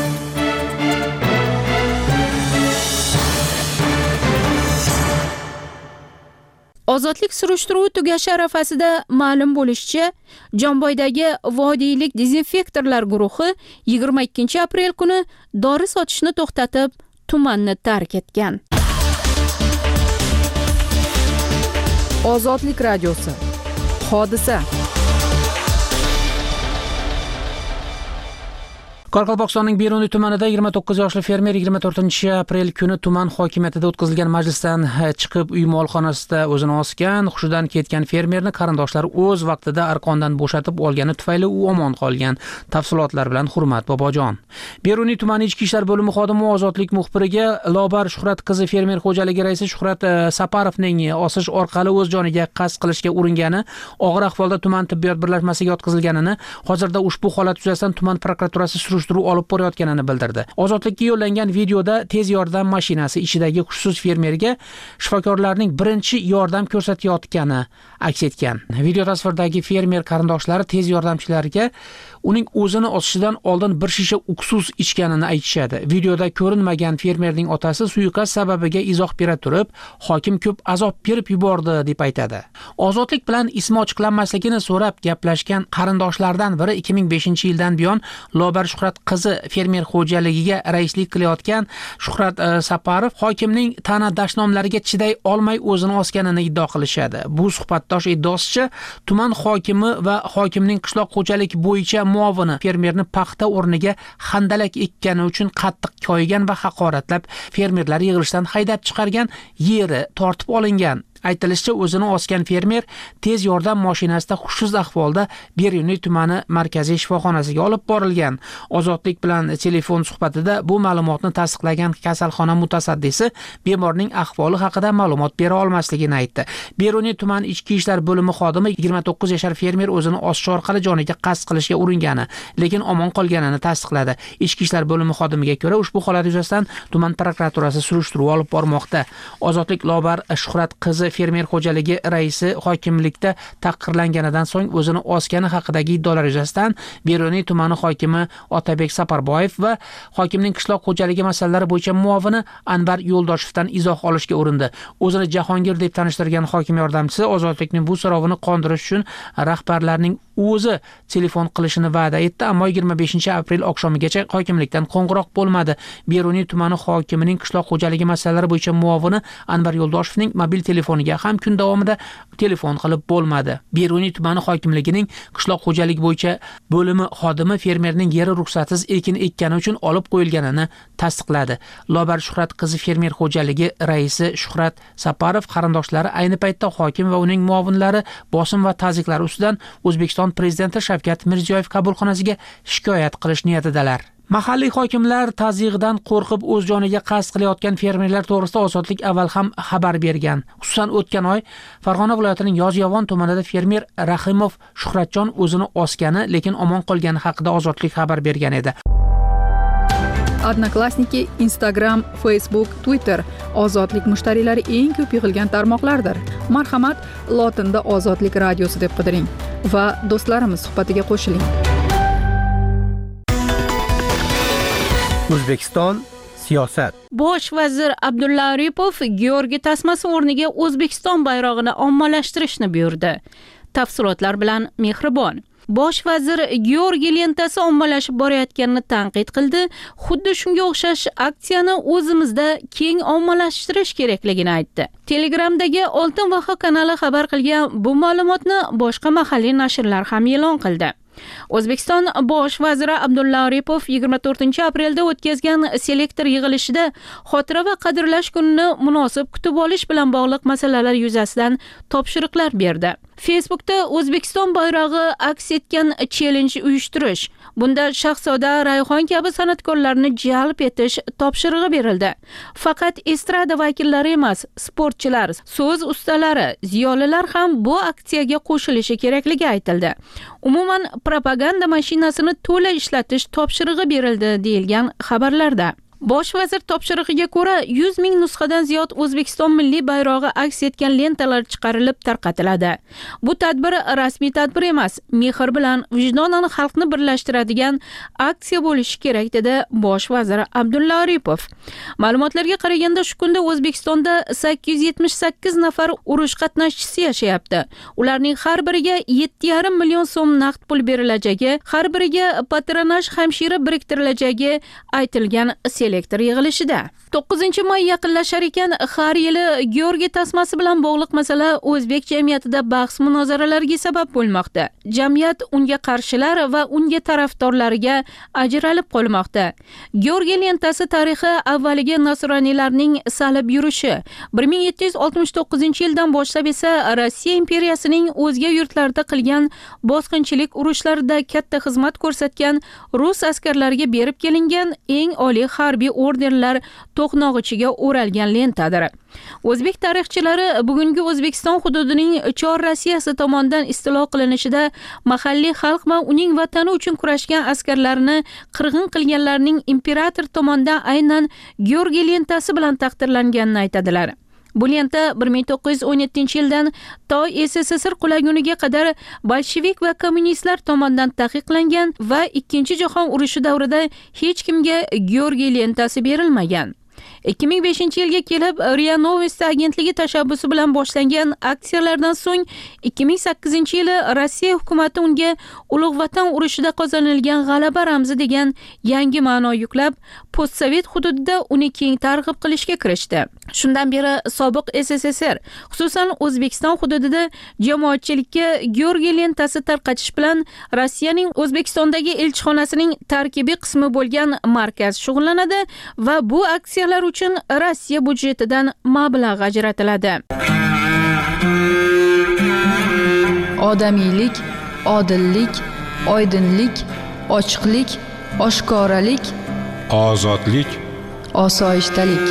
Ozodlik surishtiruvi tugashi arafasida ma'lum bo'lishicha, Jomboydagi vodiylik dezinfektorlar guruhi yigirma ikkinchi aprel kuni dori sotishni to'xtatib, tumanni tark etgan. Ozodlik radiosi. Hodisa. Qoraqalpog'istonning Beruniy tumanida yigirma to'qqiz yoshli fermer yigirma to'rtinchi aprel kuni tuman hokimiyatida o'tkazilgan majlisdan chiqib uy molxonasida o'zini osgan. Hushidan ketgan fermerni qarindoshlari o'z vaqtida arqondan bo'shatib olgani tufayli u omon qolgan. Tafsilotlar bilan Hurmat Bobojon. Beruniy tumani ichki ishlar bo'limi xodimi Ozodlik muxbiriga Lobar Shuhrat qizi fermer xo'jaligi raisi Shuhrat Saparovning osish orqali o'z joniga qasd qilishga uringani, og'ir ahvolda tuman tibbiyot birlashmasiga yotqizilganini, hozirda ushbu holat yuzasidan tuman prokuraturasi surishtiruv olib borayotganini bildirdi. Ozodlikka yo'llangan videoda tez yordam mashinasi ichidagi hushsiz fermerga shifokorlarning birinchi yordam ko'rsatayotgani aks etgan. Video tasvirdagi fermer qarindoshlari tez yordamchilarga uning o'zini osishidan oldin bir shisha uksus ichganini aytishadi. Videoda ko'rinmagan fermerning otasi suiqasd sababiga izoh bera turib, hokim ko'p azob berib yubordi deb aytadi. Ozodlik bilan ismi ochiqlanmasligini so'rab gaplashgan qarindoshlardan biri ikki ming beshinchi yildan buyon Lobar Shuhrat qizi fermer xo'jaligiga raislik qilayotgan Shuhrat e, Saparov hokimning ta'na dashnomlariga chiday olmay o'zini osganini iddao qilishadi. Bu suhbatdosh iddaosicha tuman hokimi va hokimning qishloq xo'jalik bo'yicha muovini fermerni paxta o'rniga handalak ekkani uchun qattiq koyigan va haqoratlab fermerlar yig'ilishdan haydab chiqargan, yeri tortib olingan. Aytilishicha, o'zini osgan fermer tez yordam mashinasida hushsiz ahvolda Beruniy tumani markaziy shifoxonasiga olib borilgan. Ozodlik bilan telefon suhbatida bu ma'lumotni tasdiqlagan kasalxona mutasaddisi bemorning ahvoli haqida ma'lumot bera olmasligini aytdi. Beruniy tuman ichki ishlar bo'limi xodimi yigirma to'qqiz yashar fermer o'zini osish orqali joniga qasd qilishga uringani, lekin omon qolganini tasdiqladi. Ichki ishlar bo'limi xodimiga ko'ra, ushbu holat yuzasidan tuman prokuraturasi surishtiruv olib bormoqda. Ozodlik Lobar Shuhrat qizi fermer xo'jaligi raisi hokimlikda taqdirlanganidan so'ng o'zini osgani haqidagi iddaolar yuzasidan Beruniy tumani hokimi Otabek Saparboyev va hokimning qishloq xo'jaligi masalalari bo'yicha muovini Anvar Yo'ldoshevdan izoh olishga urindi. O'zini Jahongir deb tanishtirgan hokim yordamchisi Ozodlikning bu so'rovini qondirish uchun rahbarlarning o'zi telefon qilishini va'da etdi, ammo yigirma beshinchi aprel oqshomigacha hokimlikdan qo'ng'iroq bo'lmadi. Beruniy tumani hokimining qishloq xo'jaligi masalalari bo'yicha muovini Anvar Yo'ldoshevning mobil telefoniga ham kun davomida telefon qilib bo'lmadi. Beruniy tumani hokimligining qishloq xo'jaligi bo'yicha bo'limi xodimi fermerning yeri ruxsatsiz ekin ekkani uchun olib qo'yilganini tasdiqladi. Lobar Shuhrat qizi fermer xo'jaligi raisi Shuhrat Saparov qarindoshlari ayni paytda hokim va uning muovinlari bosim va ta'ziylar ustidan O'zbekiston prezidenti Shavkat Mirziyoyev qabulxonasiga shikoyat qilish niyatidalar. Mahalliy hokimlar tazyiqdan qo'rqib o'z joniga qasd qilayotgan fermerlar to'g'risida Ozodlik avval ham xabar bergan. Xususan, o'tgan oy Farg'ona viloyatining Yozyovon tumanida fermer Rahimov Shuhratjon o'zini osgani, lekin omon qolgani haqida Ozodlik xabar bergan edi. Odnoklassniki, Instagram, Facebook, Twitter Ozodlik mushtariylari eng ko'p yig'ilgan tarmoqlardir. Marhamat, lotinda Ozodlik radiosi deb qidiring va do'stlarimiz suhbatiga qo'shiling. O'zbekiston siyosat. Bosh vazir Abdulla Aripov Georgiy tasmasi o'rniga O'zbekiston bayrog'ini ommalashtirishni buyurdi. Tafsilotlar bilan Mehribon. Bosh vazir Georgiy lentasi ommalashib borayotganini tanqid qildi. Xuddi shunga o'xshash aksiyani o'zimizda keng ommalashtirish kerakligini aytdi. Telegramdagi Oltin Vaho kanali xabar qilgan bu ma'lumotni boshqa mahalliy nashrlar ham e'lon qildi. O'zbekiston bosh vaziri Abdulla Aripov yigirma to'rtinchi aprelda o'tkazgan selektor yig'ilishida xotira va qadrlash kunini munosib kutib olish bilan bog'liq masalalar yuzasidan topshiriqlar berdi. Facebookda O'zbekiston bayrog'i aks etgan challenge uyushtirish, bunda Shahzoda Rayhon kabi san'atkorlarni jalb etish topshirig'i berildi. Faqat estrada vakillari emas, sportchilar, so'z ustalari, ziyolilar ham bu aksiyaga qo'shilishi kerakligi aytildi. Umuman propaganda mashinasini to'la ishlatish topshirig'i berildi deyilgan xabarlarda. Bosh vazir topshirig'iga ko'ra yuz ming nusxadan ziyod O'zbekiston milliy bayrog'i aks etgan lentalar chiqarilib tarqatiladi. Bu tadbir rasmiy tadbir emas, mehr bilan vijdonan xalqni birlashtiradigan aksiya bo'lishi kerak dedi bosh vazir Abdulla Aripov. Ma'lumotlarga qaraganda shu kunda O'zbekistonda sakkiz yuz yetmish sakkiz nafar urush qatnashchisi yashayapti. Ularning har biriga yetti yarim million so'm naqd pul berilajagi, har biriga patronaj hamshira biriktirilajagi aytilgan selektor yig'ilishida. to'qqizinchi may yaqinlashar ekan, har yili Georgiy tasmasi bilan bog'liq masala o'zbek jamiyatida bahs munozaralarga sabab bo'lmoqda. Jamiyat unga qarshilar va unga tarafdorlariga ajralib qolmoqda. Georgiy lentasi tarixi avvaliga nasroniylarning salib yurishi, bir ming yetti yuz oltmish to'qqizinchi yildan boshlab esa Rossiya imperiyasining o'zga yurtlarda qilgan bosqinchilik urushlarida katta xizmat ko'rsatgan rus askarlariga berib kelingan eng oliy harbiy ordenlar to'qnog'ichiga o'ralgan lentadir. O'zbek tarixchilari bugungi O'zbekiston hududining Chor Rossiyasi tomonidan istilo qilinishida mahalliy xalq va uning vatani uchun kurashgan askarlarni qirg'in qilganlarning imperator tomonidan aynan Georgiy lentasi bilan taqdirlanganini aytadilar. Bu lenta bir ming to'qqiz yuz o'n yettinchi yildan to S S S R qulaguniga qadar bolshevik va kommunistlar tomonidan taqiqlangan va ikkinchi jahon urushi davrida hech kimga Georgiy lentasi berilmagan. ikki ming beshinchi yilga kelib RIA Novosti agentligi tashabbusi bilan boshlangan aksiyalardan so'ng ikki ming sakkizinchi yili Rossiya hukumati unga Ulug' Vatan urushida qozonilgan g'alaba ramzi degan yangi ma'no yuklab, postsovet hududida uni keng targ'ib qilishga kirishdi. Shundan beri sobiq S S S R, xususan O'zbekiston hududida jamoatchilikka Georgiy lentasi tarqatish bilan Rossiyaning O'zbekistondagi elchixonasining tarkibiy qismi bo'lgan markaz shug'ullanadi va bu aksiyalar uchun Rossiya budjetidan mablag' ajratiladi. Odamiylik, odillik, oydinlik, ochiqlik, oshkoralik, ozodlik, osoyishtalik.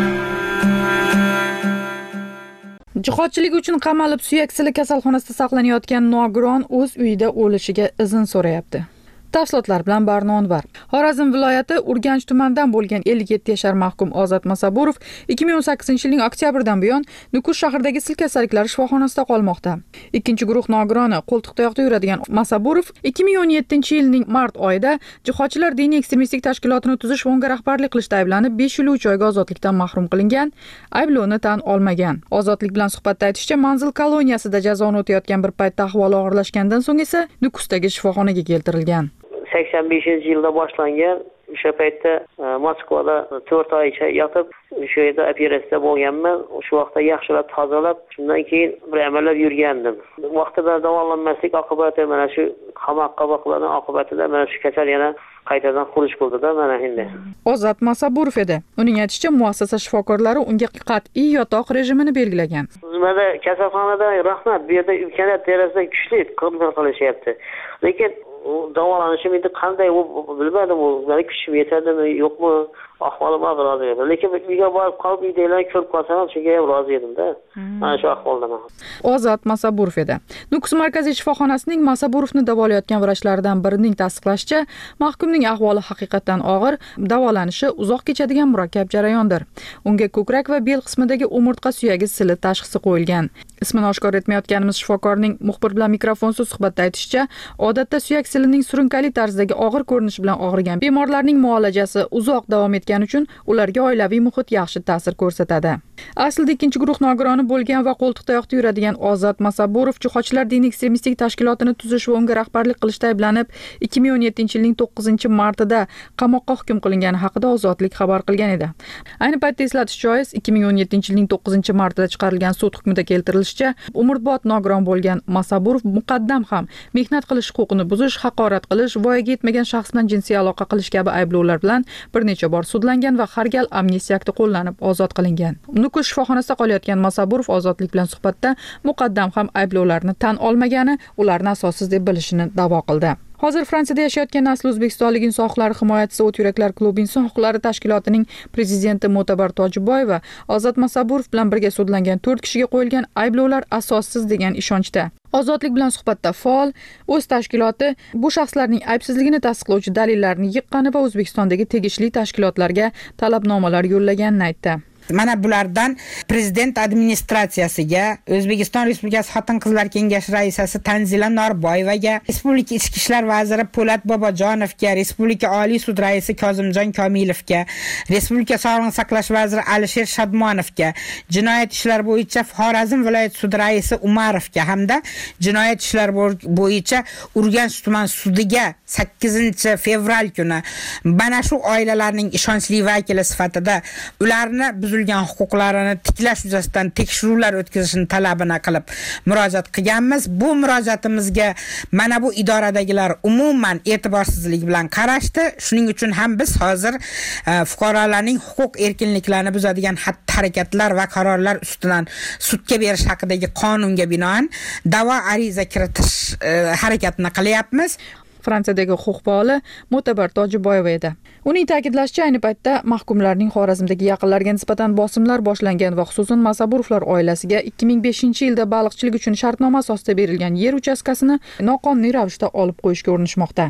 Jihodchilik uchun qamalib suyak sili kasalxonasida saqlanayotgan nogiron o'z uyida o'lishiga izn so'rayapti. Tafsilotlar bilan Barnon var. Xorazm viloyati Urganch tumanidan bo'lgan ellik yetti yashar mahkum Ozod Masaburov ikki ming o'n sakkizinchi yilning oktyabridan buyon Nukus shahridagi sil kasalliklari shifoxonasida qolmoqda. Ikkinchi guruh nogironi qo'ltiqtayoqda yuradigan Masaburov ikki ming o'n yettinchi yilning mart oyida jihodchilar diniy ekstremistik tashkilotini tuzish va unga rahbarlik qilishda ayblanib besh yil uch oyga ozodlikdan mahrum qilingan, ayblovni tan olmagan. Ozodlik bilan suhbatda aytishicha, manzil koloniyasida jazoni o'tayotgan bir paytda ahvoli og'irlashgandan so'ng esa Nukusdagi shifoxonaga keltirilgan. sakson beshinchi yilda boshlangan. O'sha paytda Moskvada to'rt oycha yotib, o'sha yerda operatsiya bo'lganman. O'sha vaqtda yaxshilab tozalab, shundan keyin bir amallab yurgandim. Vaqtida davolanmaslik oqibati mana shu qamoqqa boqilgan oqibatida mana shu kasal yana qaytadan xuruj qildi-da mana endi. Ozod Masaburov edi. Uning aytishicha, muassasa shifokorlari unga qat'iy yotoq rejimini belgilagan. Mana kasalxonada rahmat, bu yerda imkoniyat darajada kuchli qilib qilishyapti. Lekin davolanishim endi qanday u bilmadim, u meni kuchim yetadimi, yo'qmi, ahvolim og'ir edi. Lekin uyga borib qolib uydagilarni ko'rib qolsam, shunga ham rozi edim-da. Mana shu ahvoldaman. Ozod Masaburov edi. Nukus markaziy shifoxonasining Masaburovni davolayotgan vrachlaridan birining tasdiqlashicha, mahkumning ahvoli haqiqatan og'ir, davolanishi uzoq kechadigan murakkab jarayondir. Unga ko'krak va bel qismidagi umurtqa suyagi sili tashxisi qo'yilgan. Ismini oshkor etmayotganimiz shifokorning muxbir bilan mikrofonsiz suhbatda aytishicha, odatda suyak silining surunkali tarzdagi og'ir ko'rinishi bilan og'rigan bemorlarning muolajasi uzoq davom etgani uchun ularga oilaviy muhit yaxshi ta'sir ko'rsatadi. Aslida ikkinchi guruh nogironi bo'lgan va qo'ltiqtayoqda yuradigan Ozod Masaburov jihodchilar diniy ekstremistik tashkilotini tuzish va unga rahbarlik qilishda ayblanib, ikki ming o'n yettinchi yilning to'qqizinchi martida qamoqqa hukm qilingani haqida Ozodlik xabar qilgan edi. Ayni paytda eslatish joiz, ikki ming o'n yettinchi yilning to'qqizinchi martida chiqarilgan sud hukmida keltirilishicha, umrbod nogiron bo'lgan Masaburov muqaddam ham mehnat qilish huquqini buzish, haqorat qilish, voyaga yetmagan shaxs bilan jinsiy aloqa qilish kabi ayblovlar bilan bir necha bor sudlangan va har gal amnistiya akti qo'llanib ozod qilingan. Nukus shifoxonasida qolayotgan Masaburov Ozodlik bilan suhbatda muqaddam ham ayblovlarni tan olmagani, ularni asossiz deb bilishini da'vo qildi. Hozir Fransiyada yashayotgan asli o'zbekistonlik inson huquqlari himoyachisi O't yuraklar klubi inson huquqlari tashkilotining prezidenti Mo'tabar Tojiboyeva Ozod Masaburov bilan birga sudlangan to'rt kishiga qo'yilgan ayblovlar asossiz degan ishonchda. Ozodlik bilan suhbatda faol o'z tashkiloti bu shaxslarning aybsizligini tasdiqlovchi dalillarni yiqqani va O'zbekistondagi tegishli tashkilotlarga talabnomalar yo'llaganini aytdi. Mana bulardan prezident administratsiyasiga, O'zbekiston Respublikasi Xotin-qizlar kengashi raisasi Tanzila Norboyevaga, Respublika ichki ishlar vaziri Po'lat Bobojonovga, Respublika Oliy sud raisi Kozimjon Komilovga, Respublika sog'liqni saqlash vaziri Alisher Shodmonovga, jinoyat ishlar bo'yicha Xorazm viloyat sud raisi Umarovga hamda jinoyat ishlar bo'yicha Urganch tuman sudiga sakkizinchi fevral kuni mana shu oilalarning ishonchli vakili sifatida ularni buzilgan huquqlarini tiklash yuzasidan tekshiruvlar o'tkazishni talabini qilib murojaat qilganmiz. Bu murojaatimizga mana bu idoradagilar umuman e'tiborsizlik bilan qarashdi. Shuning uchun ham biz hozir fuqarolarning huquq erkinliklarini buzadigan xatti-harakatlar va qarorlar ustidan sudga berish haqidagi qonunga binoan da'vo ariza kiritish harakatini qilyapmiz. Fransiyadagi huquq faoli Mo'tabar Tojiboyeva edi. Uning ta'kidlashicha, ayni paytda mahkumlarning Xorazmdagi yaqinlariga nisbatan bosimlar boshlangan va xususan Masaburovlar oilasiga ikki ming beshinchi yilda baliqchilik uchun shartnoma asosida berilgan yer uchastkasini noqonuniy ravishda olib qo'yishga urinishmoqda.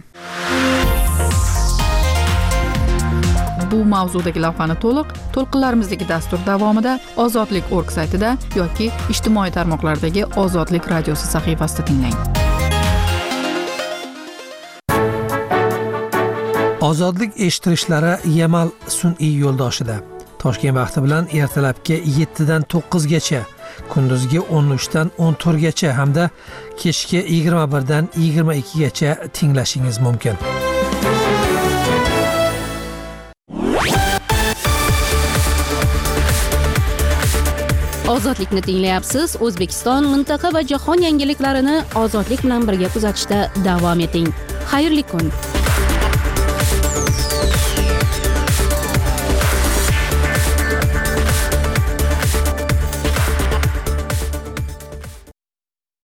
Bu mavzudagi lavhani to'liq to'lqinlarimizdagi dastur davomida ozodlik точка org saytida yoki ijtimoiy tarmoqlardagi Ozodlik radiosi sahifasida tinglang. Ozodlik eshittirishlari Yamal sun'iy yo'ldoshida. Toshkent vaqti bilan ertalabki yetti dan to'qqiz gacha, kunduzgi o'n uch dan o'n to'rt gacha hamda kechki yigirma bir dan yigirma ikki gacha tinglashingiz mumkin. Ozodlikni tinglayapsiz. O'zbekiston, mintaqa va jahon yangiliklarini ozodlik bilan birga kuzatishda davom eting. Xayrli kun.